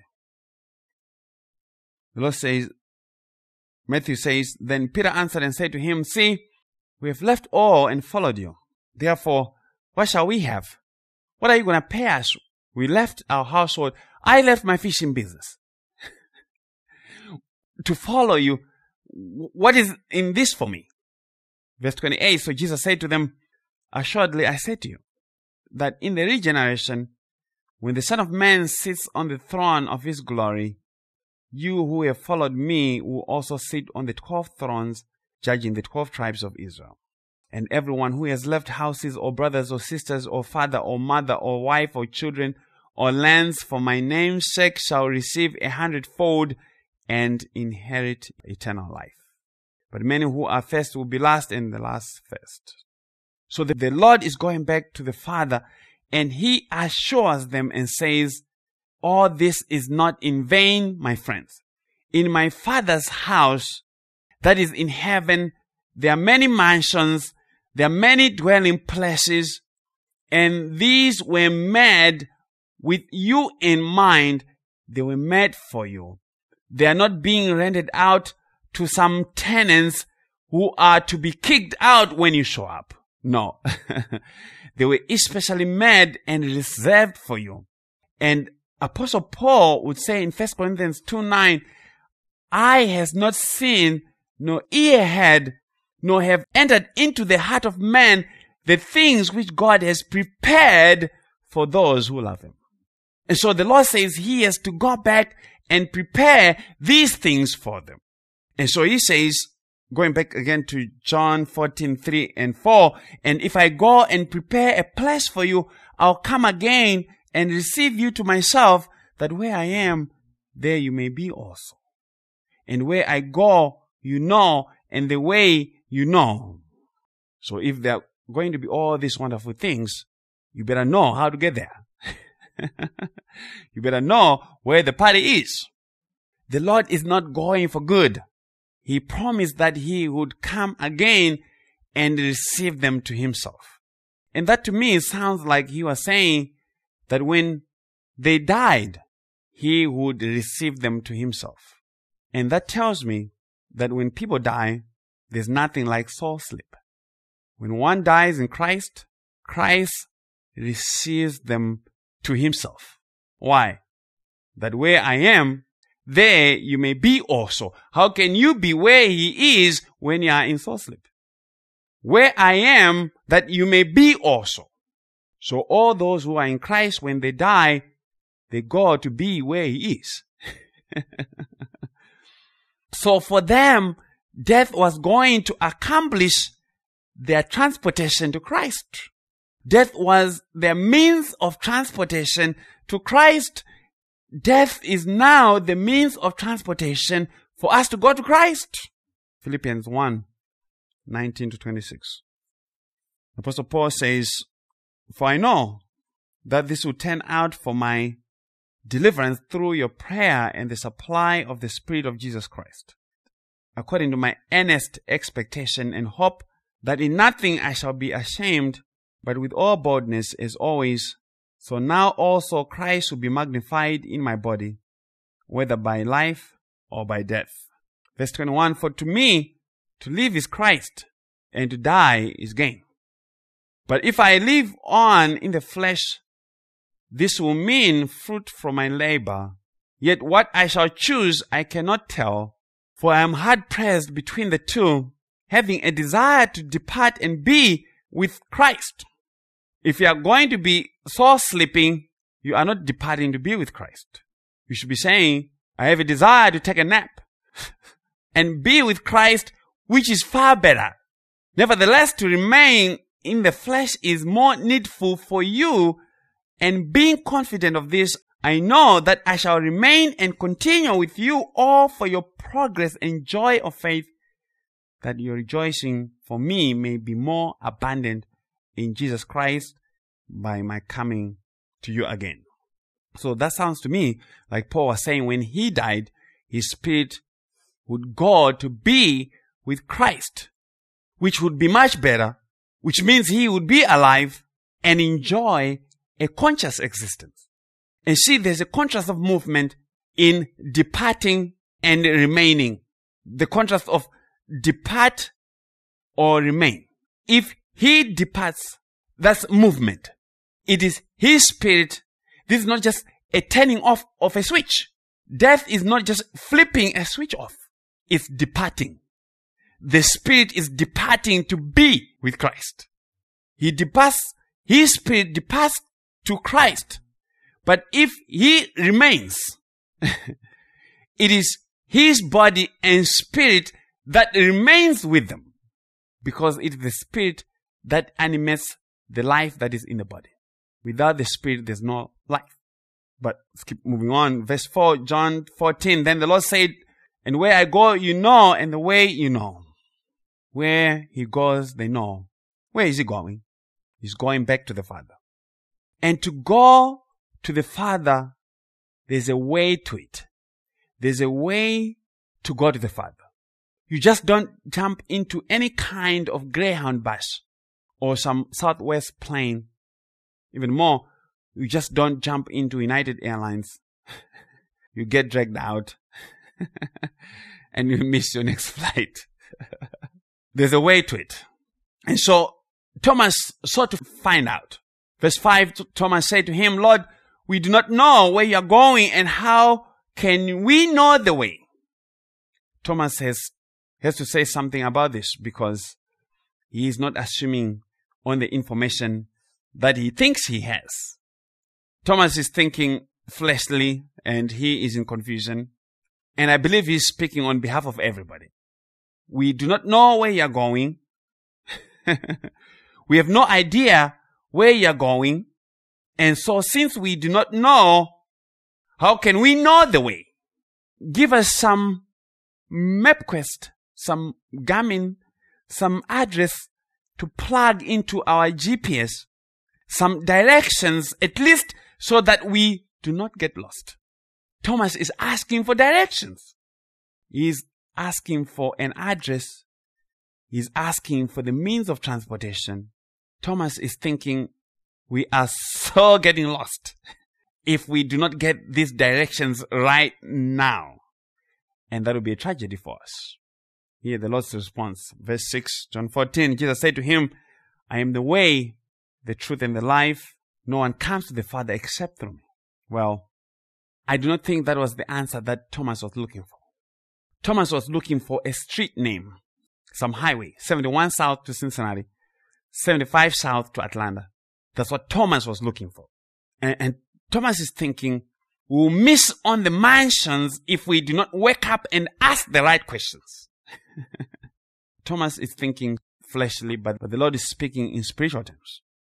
The Lord says, Matthew says, then Peter answered and said to him, see, we have left all and followed you. Therefore, what shall we have? What are you going to pay us? We left our household. I left my fishing business to follow you. What is in this for me? Verse 28, so Jesus said to them, assuredly I say to you, that in the regeneration, when the Son of Man sits on the throne of his glory, you who have followed me will also sit on the 12 thrones, judging the 12 tribes of Israel. And everyone who has left houses or brothers or sisters or father or mother or wife or children or lands for my name's sake shall receive 100-fold and inherit eternal life. But many who are first will be last, and the last first. So the Lord is going back to the Father, and he assures them and says, all this is not in vain, my friends. In my Father's house, that is in heaven, there are many mansions, there are many dwelling places, and these were made with you in mind. They were made for you. They are not being rented out to some tenants who are to be kicked out when you show up. No. They were especially made and reserved for you. And Apostle Paul would say in 1 Corinthians 2:9, eye has not seen, nor ear heard, nor have entered into the heart of man the things which God has prepared for those who love him. And so the Lord says he has to go back and prepare these things for them. And so he says, going back again to John 14:3 and 4, and if I go and prepare a place for you, I'll come again and receive you to myself, that where I am, there you may be also. And where I go, you know, and the way you know. So if there are going to be all these wonderful things, you better know how to get there. You better know where the party is. The Lord is not going for good. He promised that he would come again and receive them to himself. And that to me sounds like he was saying that when they died, he would receive them to himself. And that tells me that when people die, there's nothing like soul sleep. When one dies in Christ, Christ receives them to himself. Why? That where I am, there you may be also. How can you be where he is when you are in soul sleep? Where I am, that you may be also. So all those who are in Christ, when they die, they go to be where he is. So for them, death was going to accomplish their transportation to Christ. Death was their means of transportation to Christ. Death is now the means of transportation for us to go to Christ. Philippians 1:19-26. Apostle Paul says, "For I know that this will turn out for my deliverance through your prayer and the supply of the Spirit of Jesus Christ, according to my earnest expectation and hope that in nothing I shall be ashamed, but with all boldness as always, so now also Christ will be magnified in my body, whether by life or by death." Verse 21, "For to me, to live is Christ, and to die is gain. But if I live on in the flesh, this will mean fruit from my labor. Yet what I shall choose I cannot tell, for I am hard pressed between the two, having a desire to depart and be with Christ." If you are going to be soul sleeping, you are not departing to be with Christ. You should be saying, "I have a desire to take a nap and be with Christ, which is far better. Nevertheless, to remain in the flesh is more needful for you, and being confident of this, I know that I shall remain and continue with you all for your progress and joy of faith, that your rejoicing for me may be more abundant in Jesus Christ by my coming to you again." So that sounds to me like Paul was saying when he died, his spirit would go to be with Christ, which would be much better, which means he would be alive and enjoy a conscious existence. And see, there's a contrast of movement in departing and remaining. The contrast of depart or remain. If he departs, that's movement. It is his spirit. This is not just a turning off of a switch. Death is not just flipping a switch off. It's departing. The spirit is departing to be with Christ. He departs, his spirit departs to Christ. But if he remains, it is his body and spirit that remains with them, because it is the spirit that animates the life that is in the body. Without the spirit, there's no life. But let's keep moving on. Verse 4, John 14. "Then the Lord said, and where I go, you know, and the way you know." Where he goes, they know. Where is he going? He's going back to the Father. And to go to the Father, there's a way to it. There's a way to go to the Father. You just don't jump into any kind of Greyhound bus or some Southwest plane. Even more, you just don't jump into United Airlines. You get dragged out and you miss your next flight. There's a way to it. And so Thomas sought to find out. Verse 5, Thomas said to him, "Lord, we do not know where you are going, and how can we know the way?" Thomas has to say something about this, because he is not assuming on the information that he thinks he has. Thomas is thinking fleshly, and he is in confusion. And I believe he's speaking on behalf of everybody. We do not know where you are going. We have no idea where you are going. And so since we do not know, how can we know the way? Give us some MapQuest, some Garmin, some address to plug into our GPS, some directions, at least so that we do not get lost. Thomas is asking for directions. He's asking for an address. He's asking for the means of transportation. Thomas is thinking, we are so getting lost if we do not get these directions right now. And that will be a tragedy for us. Here the Lord's response, verse 6, John 14, Jesus said to him, "I am the way, the truth, and the life. No one comes to the Father except through me." Well, I do not think that was the answer that Thomas was looking for. Thomas was looking for a street name, some highway, 71 south to Cincinnati, 75 south to Atlanta. That's what Thomas was looking for. And Thomas is thinking, we'll miss on the mansions if we do not wake up and ask the right questions. Thomas is thinking fleshly, but the Lord is speaking in spiritual terms.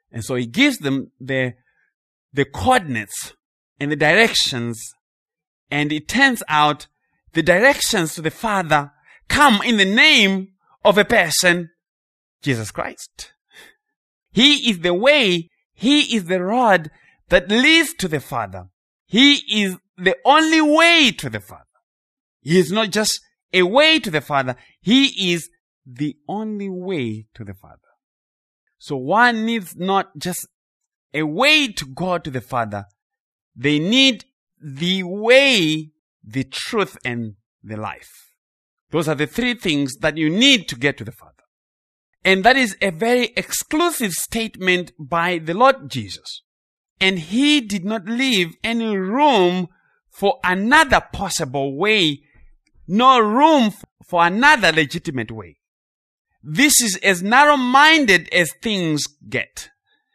And so he gives them the coordinates and the directions. And it turns out the directions to the Father come in the name of a person, Jesus Christ. He is the way, he is the rod that leads to the Father. He is the only way to the Father. He is not just a way to the Father, he is the only way to the Father. So one needs not just a way to go to the Father, they need the way, the truth, and the life. Those are the three things that you need to get to the Father. And that is a very exclusive statement by the Lord Jesus. And he did not leave any room for another possible way, no room for another legitimate way. This is as narrow-minded as things get.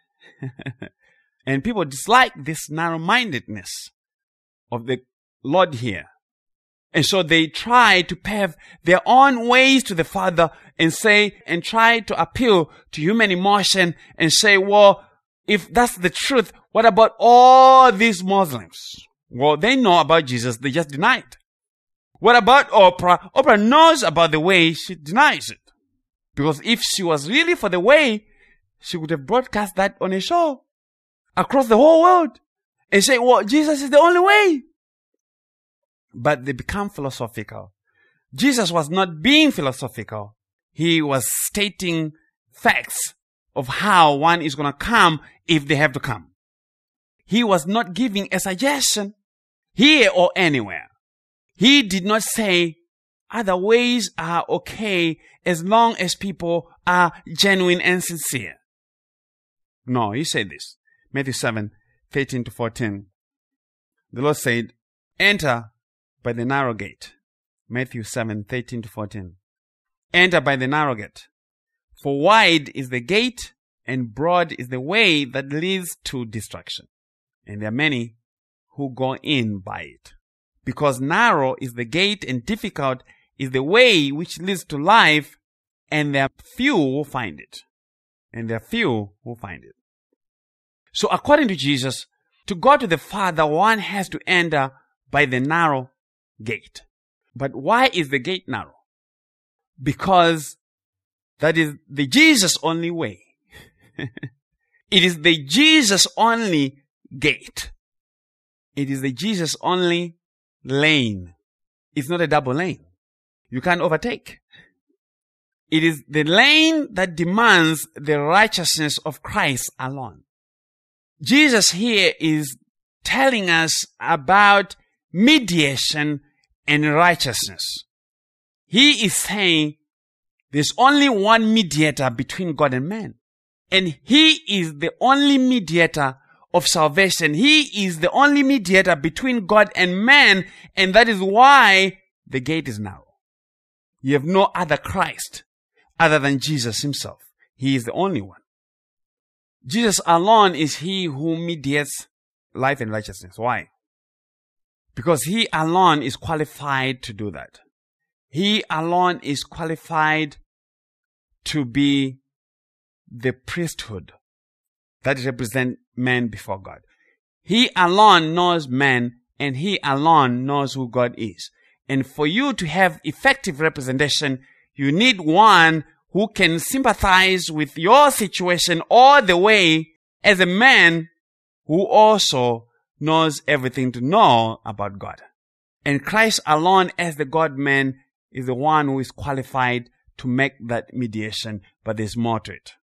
And people dislike this narrow-mindedness of the Lord here. And so they try to pave their own ways to the Father and try to appeal to human emotion and say, well, if that's the truth, what about all these Muslims? Well, they know about Jesus, they just deny it. What about Oprah? Oprah knows about the way, she denies it. Because if she was really for the way, she would have broadcast that on a show across the whole world and say, well, Jesus is the only way. But they become philosophical. Jesus was not being philosophical. He was stating facts of how one is going to come if they have to come. He was not giving a suggestion here or anywhere. He did not say other ways are okay as long as people are genuine and sincere. No, he said this. Matthew 7:13-14. The Lord said, enter by the narrow gate. Matthew 7:13-14. Enter by the narrow gate. For wide is the gate and broad is the way that leads to destruction. And there are many who go in by it. Because narrow is the gate and difficult is the way which leads to life, and there are few who find it. So according to Jesus, to go to the Father, one has to enter by the narrow gate. But why is the gate narrow? Because that is the Jesus only way. It is the Jesus only gate. It is the Jesus only lane. It's not a double lane. You can't overtake. It is the lane that demands the righteousness of Christ alone. Jesus here is telling us about mediation and righteousness. He is saying there's only one mediator between God and man. And he is the only mediator of salvation. He is the only mediator between God and man. And that is why the gate is narrow. You have no other Christ other than Jesus himself. He is the only one. Jesus alone is he who mediates life and righteousness. Why? Because he alone is qualified to do that. He alone is qualified to be the priesthood that represents man before God. He alone knows man, and he alone knows who God is. And for you to have effective representation, you need one who can sympathize with your situation all the way as a man who also knows everything to know about God. And Christ alone as the God-man is the one who is qualified to make that mediation, but there's more to it.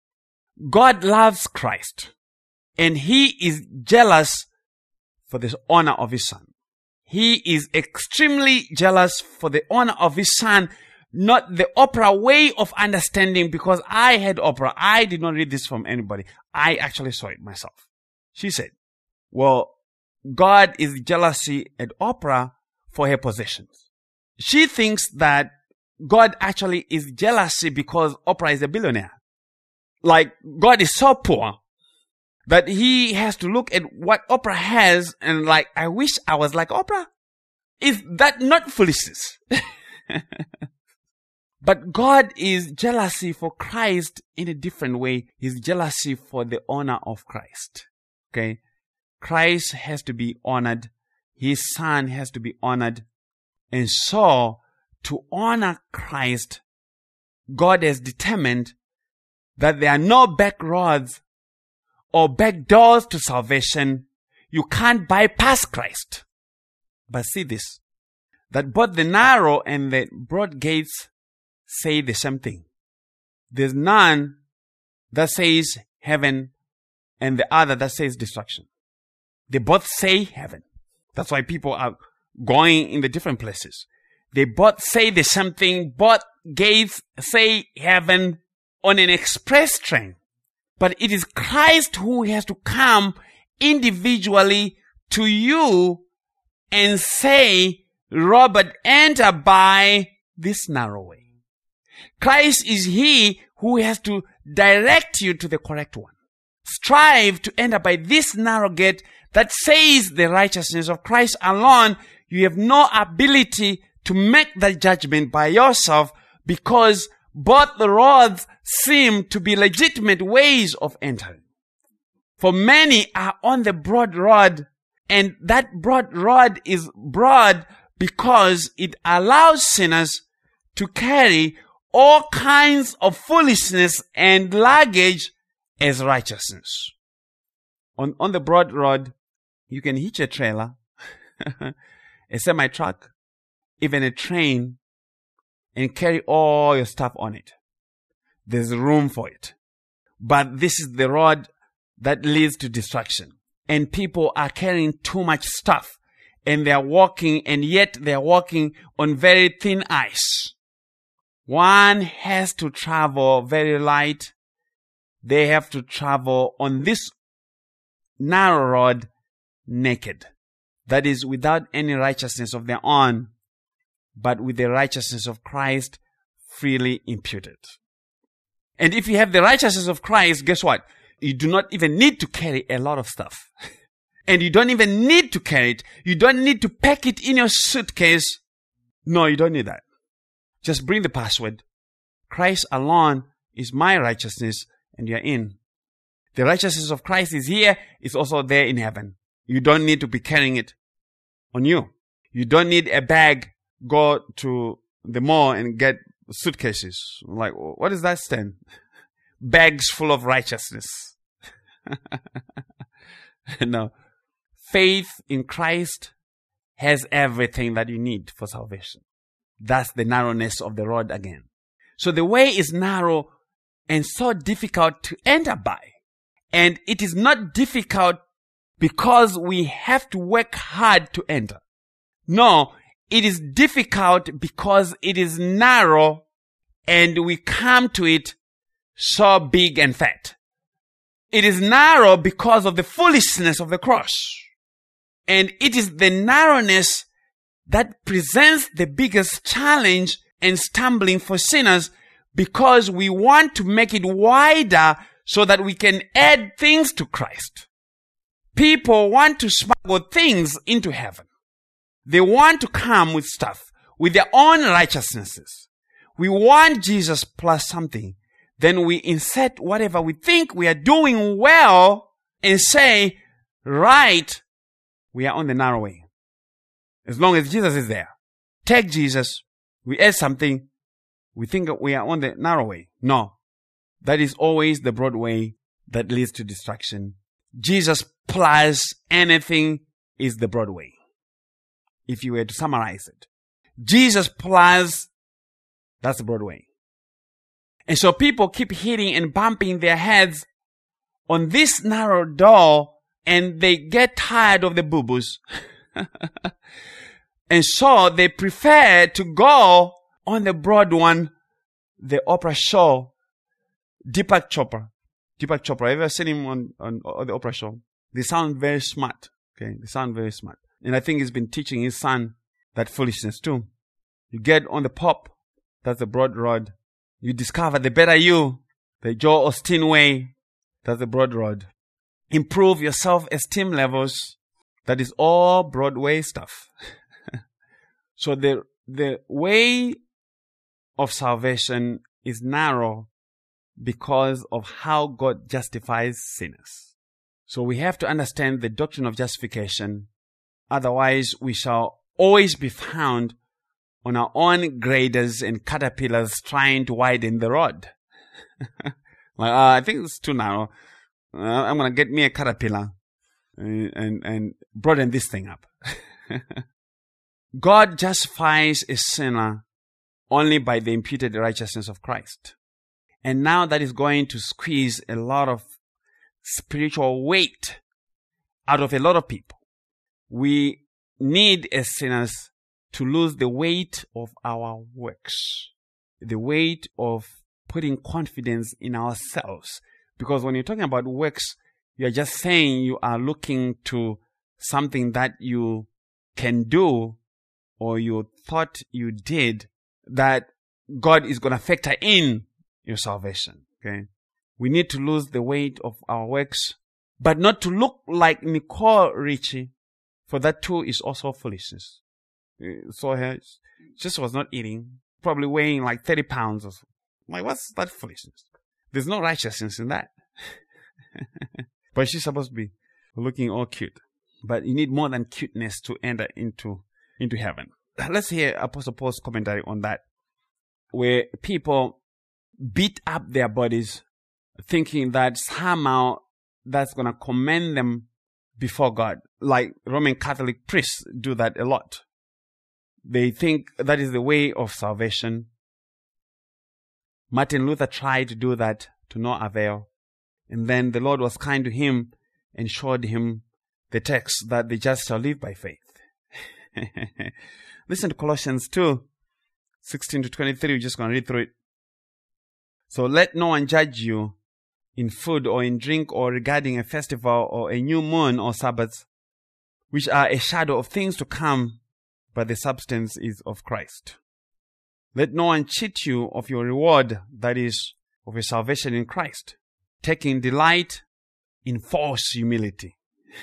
God loves Christ, and he is jealous for the honor of his son. He is extremely jealous for the honor of his son, not the Oprah way of understanding, because I had Oprah. I did not read this from anybody. I actually saw it myself. She said, well, God is jealousy at Oprah for her possessions. She thinks that God actually is jealousy because Oprah is a billionaire. Like, God is so poor that he has to look at what Oprah has and like, I wish I was like Oprah. Is that not foolishness? But God is jealousy for Christ in a different way. He's jealousy for the honor of Christ. Okay? Christ has to be honored. His Son has to be honored. And so, to honor Christ, God has determined that there are no back roads or back doors to salvation. You can't bypass Christ. But see this, that both the narrow and the broad gates say the same thing. There's none that says heaven and the other that says destruction. They both say heaven. That's why people are going in the different places. They both say the same thing. Both gates say heaven on an express train. But it is Christ who has to come individually to you and say, Robert, enter by this narrow way. Christ is he who has to direct you to the correct one. Strive to enter by this narrow gate that says the righteousness of Christ alone. You have no ability to make that judgment by yourself, because both the roads seem to be legitimate ways of entering. For many are on the broad road, and that broad road is broad because it allows sinners to carry all kinds of foolishness and luggage as righteousness. On the broad road, you can hitch a trailer, a semi-truck, even a train, and carry all your stuff on it. There's room for it. But this is the road that leads to destruction. And people are carrying too much stuff. And they are walking, and yet they are walking on very thin ice. One has to travel very light. They have to travel on this narrow road naked. That is, without any righteousness of their own, but with the righteousness of Christ freely imputed. And if you have the righteousness of Christ, guess what? You do not even need to carry a lot of stuff. And you don't even need to carry it. You don't need to pack it in your suitcase. No, you don't need that. Just bring the password. Christ alone is my righteousness, and you're in. The righteousness of Christ is here. It's also there in heaven. You don't need to be carrying it on you. You don't need a bag. Go to the mall and get suitcases. Like, what is that stand? Bags full of righteousness. No. Faith in Christ has everything that you need for salvation. That's the narrowness of the road again. So the way is narrow and so difficult to enter by. And it is not difficult because we have to work hard to enter. No, it is difficult because it is narrow and we come to it so big and fat. It is narrow because of the foolishness of the cross. And it is the narrowness that presents the biggest challenge and stumbling for sinners, because we want to make it wider so that we can add things to Christ. People want to smuggle things into heaven. They want to come with stuff, with their own righteousnesses. We want Jesus plus something. Then we insert whatever we think we are doing well and say, right, we are on the narrow way. As long as Jesus is there. Take Jesus, we add something, we think we are on the narrow way. No. That is always the broad way that leads to destruction. Jesus plus anything is the broad way. If you were to summarize it. Jesus plus, that's the broad way. And so people keep hitting and bumping their heads on this narrow door, and they get tired of the boo-boos. And so they prefer to go on the broad one, the Oprah show, Deepak Chopra. Deepak Chopra, have you ever seen him on the Oprah show? They sound very smart. Okay, they sound very smart. And I think he's been teaching his son that foolishness too. You get on the pop, that's the broad road. You discover the better you, the Joel Osteen way, that's the broad road. Improve your self-esteem levels, that is all Broadway stuff. So the way of salvation is narrow because of how God justifies sinners. So we have to understand the doctrine of justification. Otherwise, we shall always be found on our own graders and caterpillars trying to widen the road. I think it's too narrow. I'm going to get me a caterpillar and broaden this thing up. God justifies a sinner only by the imputed righteousness of Christ. And now that is going to squeeze a lot of spiritual weight out of a lot of people. We need as sinners to lose the weight of our works, the weight of putting confidence in ourselves. Because when you're talking about works, you're just saying you are looking to something that you can do or you thought you did that God is going to factor in your salvation. Okay, we need to lose the weight of our works, but not to look like Nicole Richie, for that too is also foolishness. So her just was not eating, probably weighing like 30 pounds or so. Like, what's that foolishness? There's no righteousness in that. But she's supposed to be looking all cute. But you need more than cuteness to enter into heaven. Let's hear Apostle Paul's commentary on that, where people beat up their bodies thinking that somehow that's going to commend them before God. Like Roman Catholic priests do that a lot. They think that is the way of salvation. Martin Luther tried to do that to no avail. And then the Lord was kind to him and showed him the text that the just shall live by faith. Listen to Colossians 2, 16 to 23. We're just going to read through it. So let no one judge you in food or in drink or regarding a festival or a new moon or Sabbaths, which are a shadow of things to come, but the substance is of Christ. Let no one cheat you of your reward, that is, of your salvation in Christ, taking delight in false humility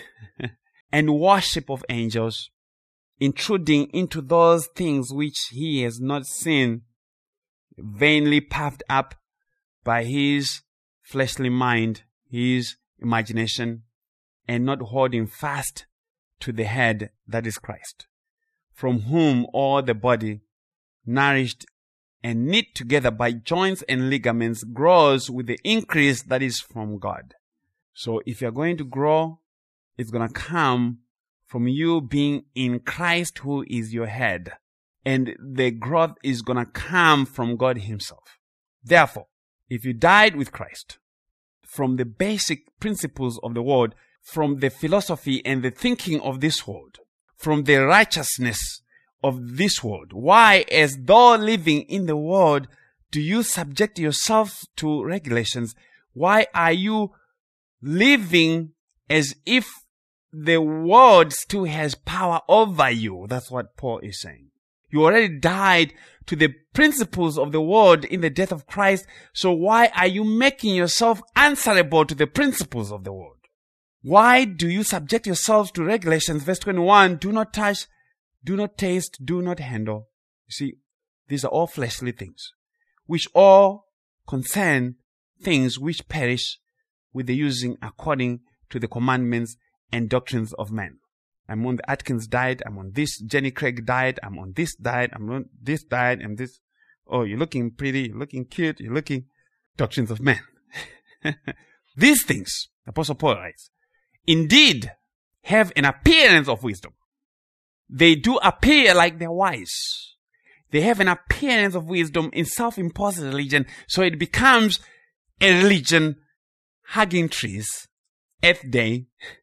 and worship of angels, intruding into those things which he has not seen, vainly puffed up by his fleshly mind, his imagination, and not holding fast to the head, that is Christ, from whom all the body, nourished and knit together by joints and ligaments, grows with the increase that is from God. So if you're going to grow, it's going to come from you being in Christ, who is your head. And the growth is going to come from God himself. Therefore, if you died with Christ, from the basic principles of the world, from the philosophy and the thinking of this world, from the righteousness of this world, why, as though living in the world, do you subject yourself to regulations? Why are you living as if the world still has power over you? That's what Paul is saying. You already died to the principles of the world in the death of Christ. So why are you making yourself answerable to the principles of the world? Why do you subject yourselves to regulations? Verse 21, do not touch, do not taste, do not handle. You see, these are all fleshly things, which all concern things which perish with the using according to the commandments and doctrines of men. I'm on the Atkins diet, I'm on this Jenny Craig diet, I'm on this diet, I'm on this diet, and this. Oh, you're looking pretty, you're looking cute, you're looking doctrines of men. These things, Apostle Paul writes, indeed have an appearance of wisdom. They do appear like they're wise. They have an appearance of wisdom in self-imposed religion, so it becomes a religion hugging trees, Earth Day,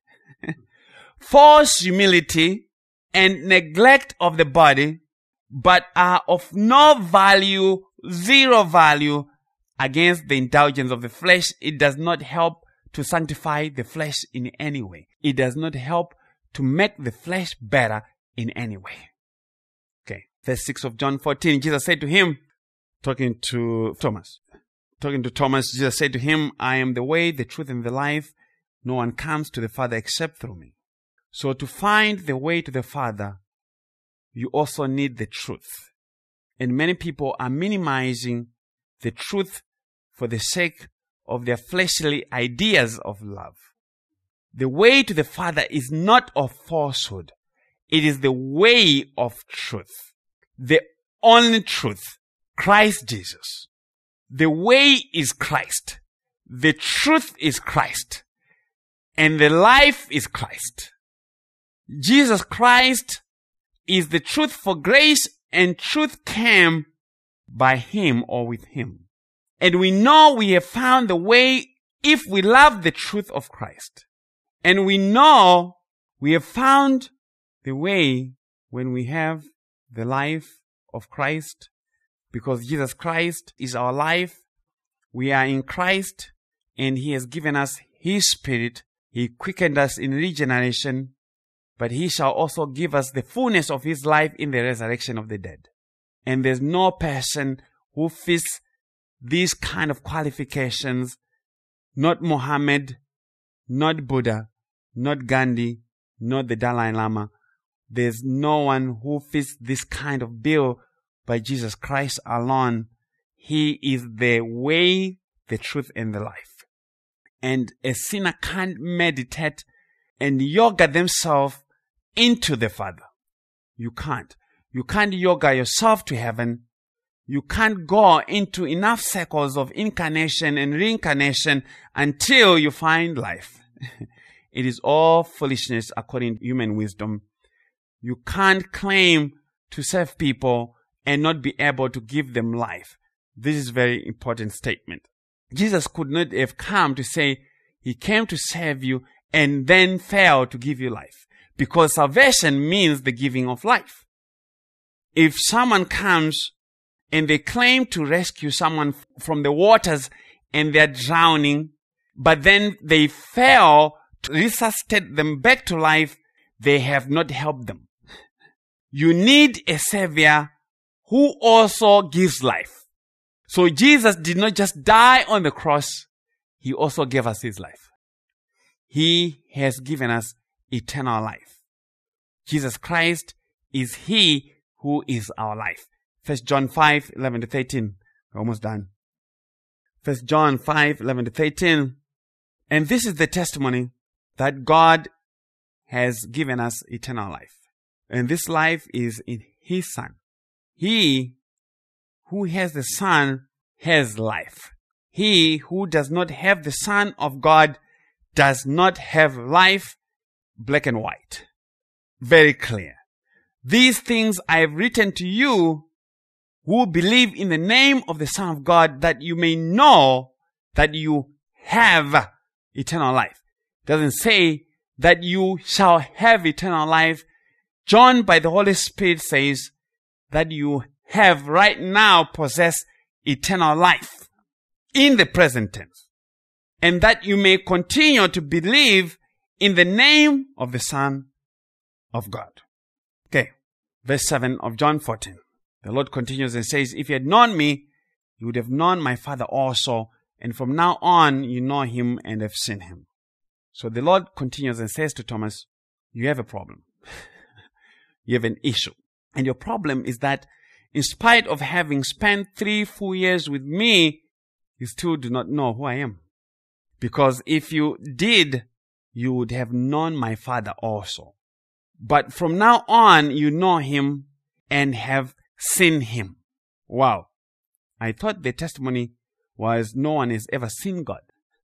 false humility and neglect of the body, but are of no value, zero value against the indulgence of the flesh. It does not help to sanctify the flesh in any way. It does not help to make the flesh better in any way. Okay, verse 6 of John 14, Jesus said to him, talking to Thomas, Jesus said to him, I am the way, the truth, and the life. No one comes to the Father except through me. So to find the way to the Father, you also need the truth. And many people are minimizing the truth for the sake of their fleshly ideas of love. The way to the Father is not of falsehood. It is the way of truth. The only truth, Christ Jesus. The way is Christ. The truth is Christ. And the life is Christ. Jesus Christ is the truth for grace, and truth came by Him or with Him. And we know we have found the way if we love the truth of Christ. And we know we have found the way when we have the life of Christ, because Jesus Christ is our life. We are in Christ, and He has given us His Spirit. He quickened us in regeneration, but He shall also give us the fullness of His life in the resurrection of the dead. And there's no person who fits these kind of qualifications, not Muhammad, not Buddha, not Gandhi, not the Dalai Lama. There's no one who fits this kind of bill by Jesus Christ alone. He is the way, the truth, and the life. And a sinner can't meditate and yoga themselves into the Father. You can't. You can't yoga yourself to heaven. You can't go into enough cycles of incarnation and reincarnation until you find life. It is all foolishness according to human wisdom. You can't claim to save people and not be able to give them life. This is a very important statement. Jesus could not have come to say He came to save you and then fail to give you life, because salvation means the giving of life. If someone comes and they claim to rescue someone from the waters and they're drowning, but then they fail to resuscitate them back to life, they have not helped them. You need a Savior who also gives life. So Jesus did not just die on the cross, He also gave us His life. He has given us eternal life. Jesus Christ is He who is our life. 1 John 5:11-13. We're almost done. 1 John 5:11-13. And this is the testimony that God has given us eternal life. And this life is in His Son. He who has the Son has life. He who does not have the Son of God does not have life. Black and white. Very clear. These things I have written to you who believe in the name of the Son of God, that you may know that you have eternal life. It doesn't say that you shall have eternal life. John, by the Holy Spirit, says that you have right now possess eternal life in the present tense, and that you may continue to believe in the name of the Son of God. Okay, verse 7 of John 14. The Lord continues and says, if you had known me, you would have known my Father also, and from now on you know Him and have seen Him. So the Lord continues and says to Thomas, you have a problem. You have an issue. And your problem is that in spite of having spent 3 full years with me, you still do not know who I am. Because if you did, you would have known my Father also. But from now on, you know Him and have seen Him. Wow. I thought the testimony was no one has ever seen God.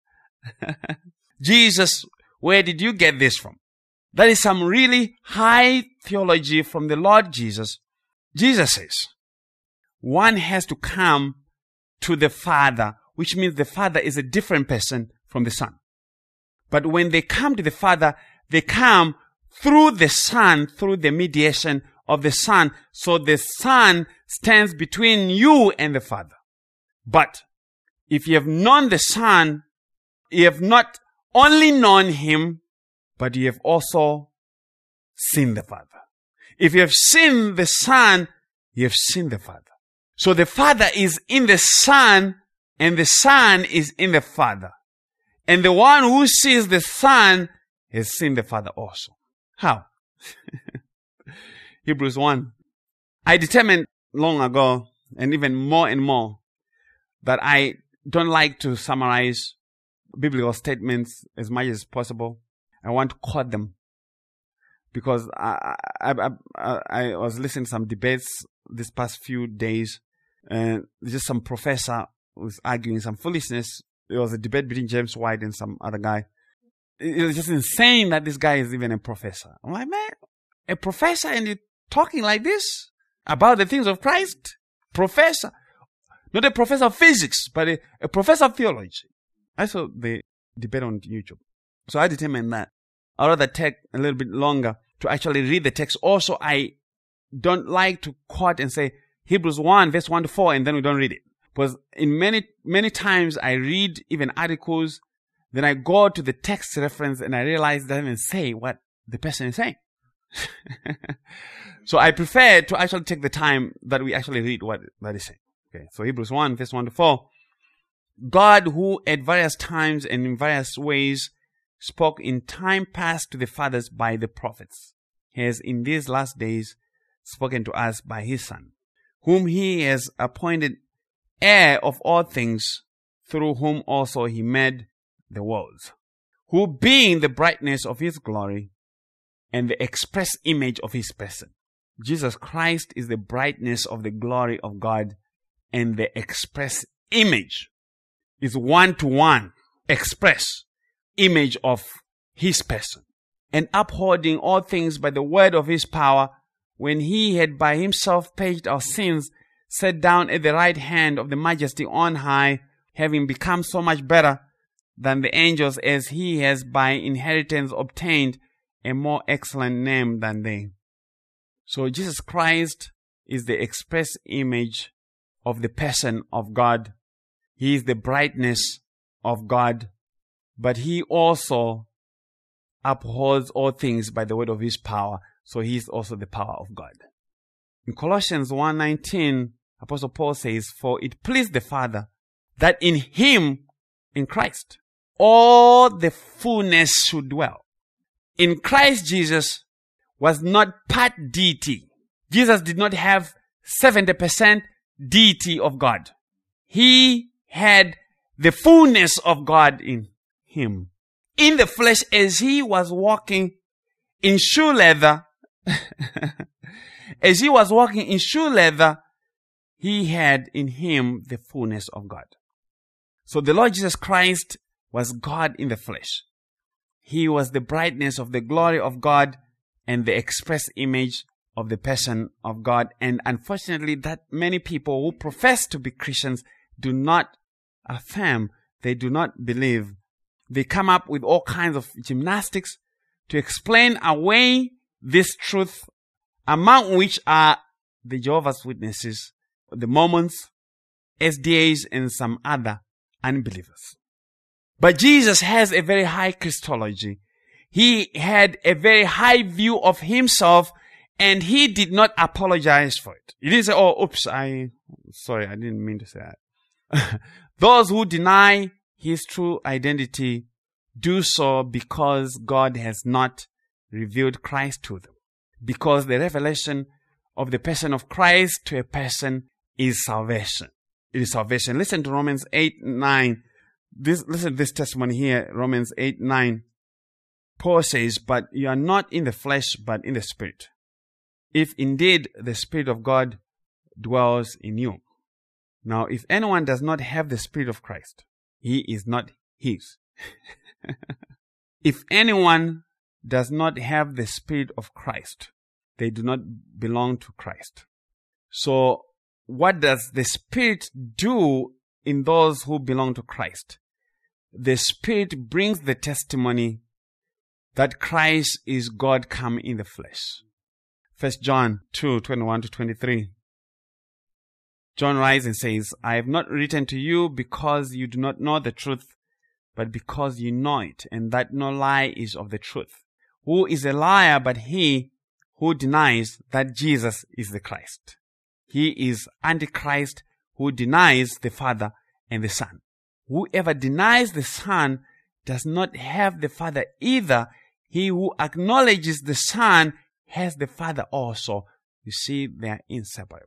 Jesus, where did you get this from? That is some really high theology from the Lord Jesus. Jesus says, one has to come to the Father, which means the Father is a different person from the Son. But when they come to the Father, they come through the Son, through the mediation of the Son. So the Son stands between you and the Father. But if you have known the Son, you have not only known Him, but you have also seen the Father. If you have seen the Son, you have seen the Father. So the Father is in the Son, and the Son is in the Father. And the one who sees the Son has seen the Father also. How? Hebrews 1. I determined long ago, and even more and more, that I don't like to summarize biblical statements as much as possible. I want to quote them, because I was listening to some debates this past few days, and just some professor was arguing some foolishness. There was a debate between James White and some other guy. It was just insane that this guy is even a professor. I'm like, man, a professor, and you're talking like this about the things of Christ? Professor. Not a professor of physics, but a professor of theology. I saw the debate on YouTube. So I determined that I'd rather take a little bit longer to actually read the text. Also, I don't like to quote and say Hebrews 1, verse 1 to 4, and then we don't read it. Because in many times I read even articles, then I go to the text reference and I realize it doesn't even say what the person is saying. So I prefer to actually take the time that we actually read what that is saying. Okay, so Hebrews 1, verse 1 to 4. God, who at various times and in various ways spoke in time past to the fathers by the prophets, has in these last days spoken to us by his Son, whom he has appointed heir of all things, through whom also he made the worlds, who being the brightness of his glory and the express image of his person. Jesus Christ is the brightness of the glory of God, and the express image is one-to-one express image of his person, and upholding all things by the word of his power, when he had by himself purged our sins, sat down at the right hand of the majesty on high, having become so much better than the angels, as he has by inheritance obtained a more excellent name than they. So Jesus Christ is the express image of the person of God. He is the brightness of God, but he also upholds all things by the word of his power. So he is also the power of God. In Colossians 1:19, Apostle Paul says, for it pleased the Father that in him, in Christ, all the fullness should dwell. In Christ Jesus was not part deity. Jesus did not have 70% deity of God. He had the fullness of God in him. In the flesh, as he was walking in shoe leather, as he was walking in shoe leather, he had in him the fullness of God. So the Lord Jesus Christ was God in the flesh. He was the brightness of the glory of God and the express image of the person of God. And unfortunately, that many people who profess to be Christians do not affirm, they do not believe. They come up with all kinds of gymnastics to explain away this truth, among which are the Jehovah's Witnesses, the Mormons, SDAs, and some other unbelievers. But Jesus has a very high Christology. He had a very high view of himself, and he did not apologize for it. He didn't say, oh, oops, sorry, I didn't mean to say that. Those who deny his true identity do so because God has not revealed Christ to them. Because the revelation of the person of Christ to a person is salvation. It is salvation. Listen to Romans 8:9. Listen to this testimony here, Romans 8:9. Paul says, but you are not in the flesh, but in the Spirit, if indeed the Spirit of God dwells in you. Now, if anyone does not have the Spirit of Christ, he is not his. If anyone does not have the Spirit of Christ, they do not belong to Christ. So, what does the Spirit do in those who belong to Christ? The Spirit brings the testimony that Christ is God come in the flesh. 1 John 2:21-23. John writes and says, I have not written to you because you do not know the truth, but because you know it, and that no lie is of the truth. Who is a liar but he who denies that Jesus is the Christ? He is Antichrist who denies the Father and the Son. Whoever denies the Son does not have the Father either. He who acknowledges the Son has the Father also. You see, they are inseparable.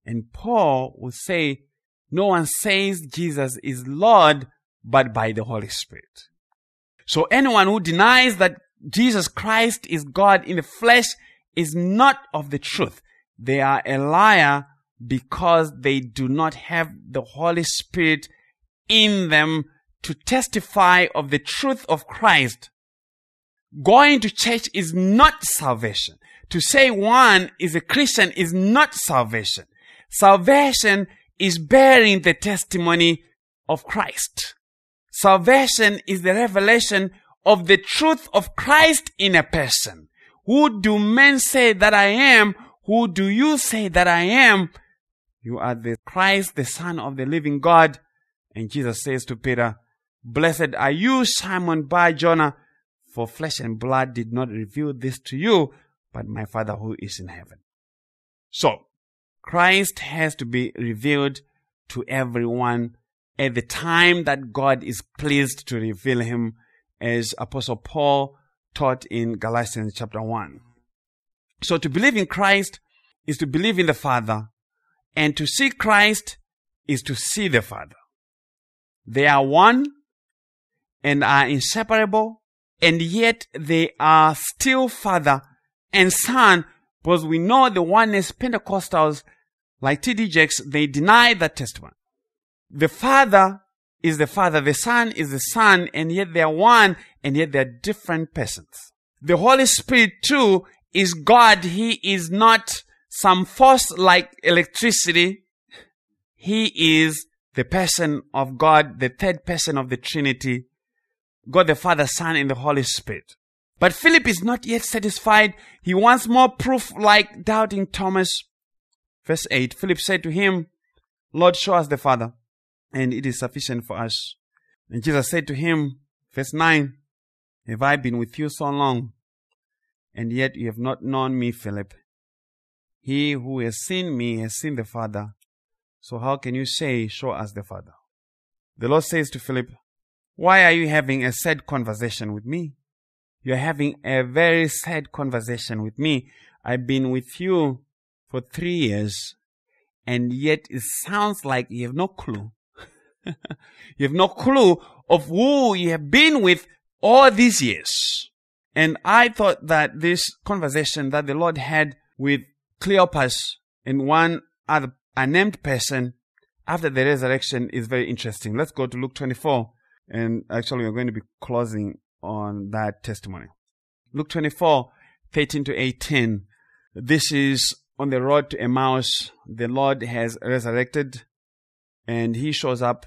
And Paul will say, no one says Jesus is Lord but by the Holy Spirit. So anyone who denies that Jesus Christ is God in the flesh is not of the truth. They are a liar because they do not have the Holy Spirit in them to testify of the truth of Christ. Going to church is not salvation. To say one is a Christian is not salvation. Salvation is bearing the testimony of Christ. Salvation is the revelation of the truth of Christ in a person. Who do men say that I am? Who do you say that I am? You are the Christ, the Son of the living God. And Jesus says to Peter, blessed are you, Simon Bar-Jonah, for flesh and blood did not reveal this to you, but my Father who is in heaven. So, Christ has to be revealed to everyone at the time that God is pleased to reveal him, as Apostle Paul taught in Galatians chapter 1. So to believe in Christ is to believe in the Father, and to see Christ is to see the Father. They are one and are inseparable, and yet they are still Father and Son, because we know the oneness Pentecostals, like T.D. Jakes, they deny that testimony. The Father is the Father, the Son is the Son, and yet they are one, and yet they are different persons. The Holy Spirit too is God. He is not some force like electricity. He is the person of God, the third person of the Trinity, God the Father, Son, and the Holy Spirit. But Philip is not yet satisfied. He wants more proof, like doubting Thomas. Verse 8, Philip said to him, Lord, show us the Father, and it is sufficient for us. And Jesus said to him, verse 9, have I been with you so long, and yet you have not known me, Philip? He who has seen me has seen the Father. So how can you say, show us the Father? The Lord says to Philip, why are you having a sad conversation with me? You are having a very sad conversation with me. I've been with you for 3 years, and yet it sounds like you have no clue. You have no clue of who you have been with all these years. And I thought that this conversation that the Lord had with Cleopas and one other unnamed person after the resurrection is very interesting. Let's go to Luke 24. And actually, we're going to be closing on that testimony. Luke 24, 13 to 18. This is on the road to Emmaus. The Lord has resurrected, and he shows up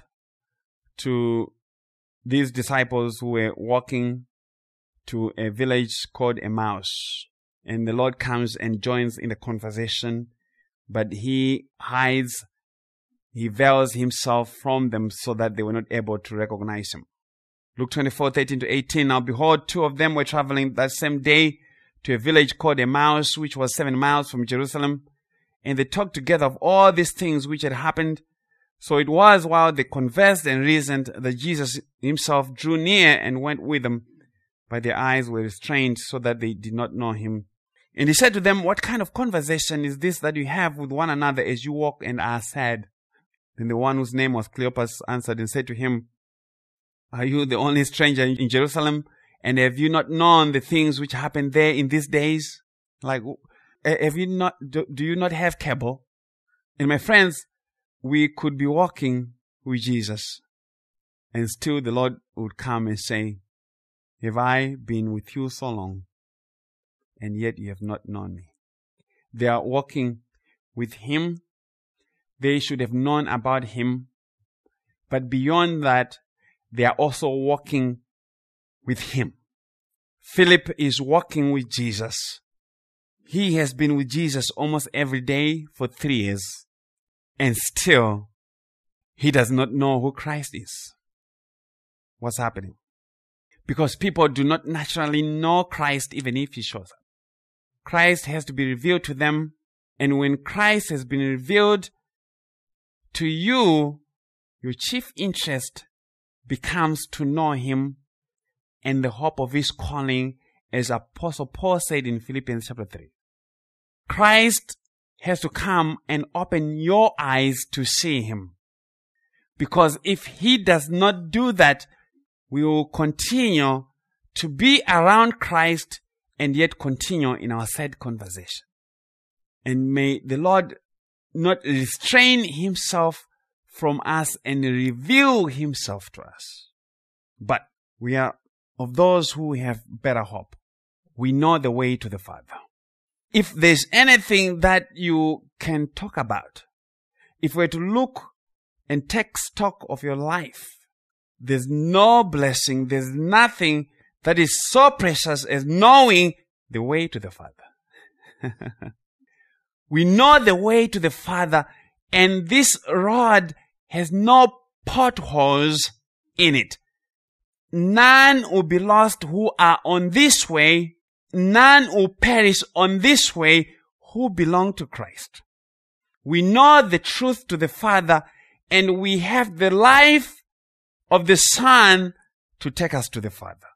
to these disciples who were walking to a village called Emmaus. And the Lord comes and joins in the conversation, but he hides, he veils himself from them so that they were not able to recognize him. Luke 24, 13 to 18. Now behold, two of them were traveling that same day to a village called Emmaus, which was 7 miles from Jerusalem. And they talked together of all these things which had happened. So it was while they conversed and reasoned that Jesus himself drew near and went with them. But their eyes were restrained so that they did not know him. And he said to them, what kind of conversation is this that you have with one another as you walk and are sad? Then the one whose name was Cleopas answered and said to him, are you the only stranger in Jerusalem? And have you not known the things which happened there in these days? Like, have you not, do you not have cable? And my friends, we could be walking with Jesus, and still the Lord would come and say, have I been with you so long, and yet you have not known me? They are walking with him. They should have known about him. But beyond that, they are also walking with him. Philip is walking with Jesus. He has been with Jesus almost every day for 3 years. And still, he does not know who Christ is. What's happening? Because people do not naturally know Christ even if he shows up. Christ has to be revealed to them. And when Christ has been revealed to you, your chief interest becomes to know him and the hope of his calling, as Apostle Paul said in Philippians chapter 3. Christ has to come and open your eyes to see him. Because if he does not do that, we will continue to be around Christ and yet continue in our sad conversation. And may the Lord not restrain himself from us and reveal himself to us. But we are of those who have better hope. We know the way to the Father. If there's anything that you can talk about, if we're to look and take stock of your life, there's no blessing, there's nothing that is so precious as knowing the way to the Father. We know the way to the Father, and this road has no potholes in it. None will be lost who are on this way. None will perish on this way who belong to Christ. We know the truth to the Father, and we have the life of the Son to take us to the Father.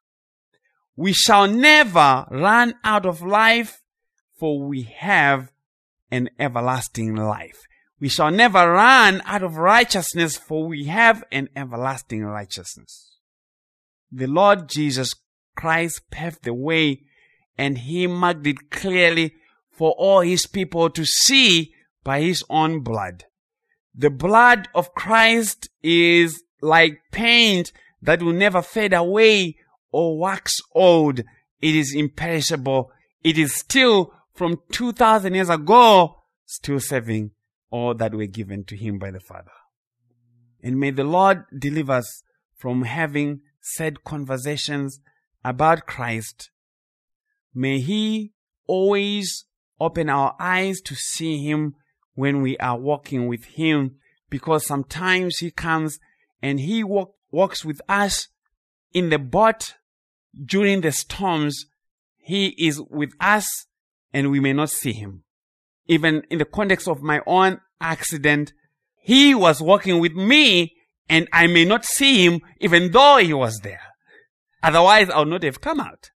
We shall never run out of life, for we have an everlasting life. We shall never run out of righteousness, for we have an everlasting righteousness. The Lord Jesus Christ paved the way, and he marked it clearly for all his people to see by his own blood. The blood of Christ is like paint that will never fade away or wax old. It is imperishable. It is still from 2,000 years ago, still serving all that were given to him by the Father. And may the Lord deliver us from having sad conversations about Christ. May he always open our eyes to see him when we are walking with him, because sometimes he comes and he walks with us in the boat during the storms. He is with us and we may not see him. Even in the context of my own accident, he was walking with me and I may not see him even though he was there. Otherwise, I would not have come out.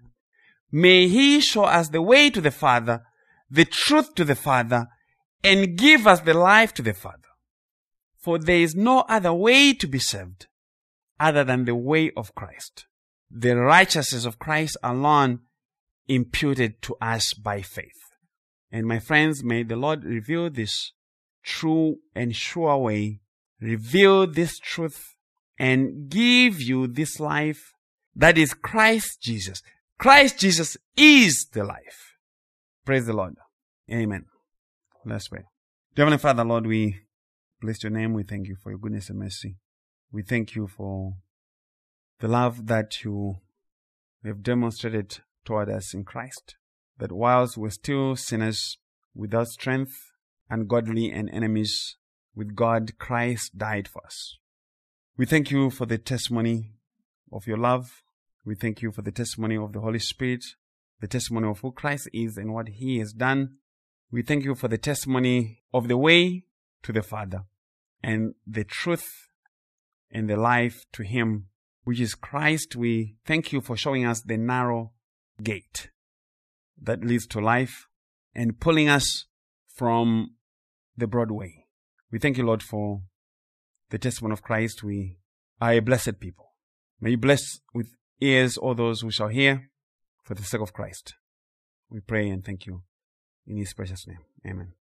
May he show us the way to the Father, the truth to the Father, and give us the life to the Father. For there is no other way to be saved other than the way of Christ. The righteousness of Christ alone imputed to us by faith. And my friends, may the Lord reveal this true and sure way, reveal this truth, and give you this life that is Christ Jesus. Christ Jesus is the life. Praise the Lord. Amen. Let's pray. Dear Heavenly Father, Lord, we bless your name. We thank you for your goodness and mercy. We thank you for the love that you have demonstrated toward us in Christ. That whilst we're still sinners, without strength, ungodly and enemies with God, Christ died for us. We thank you for the testimony of your love. We thank you for the testimony of the Holy Spirit, the testimony of who Christ is and what he has done. We thank you for the testimony of the way to the Father and the truth and the life to him, which is Christ. We thank you for showing us the narrow gate that leads to life and pulling us from the broad way. We thank you, Lord, for the testimony of Christ. We are a blessed people. May you bless with ears all those who shall hear for the sake of Christ. We pray and thank you in his precious name. Amen.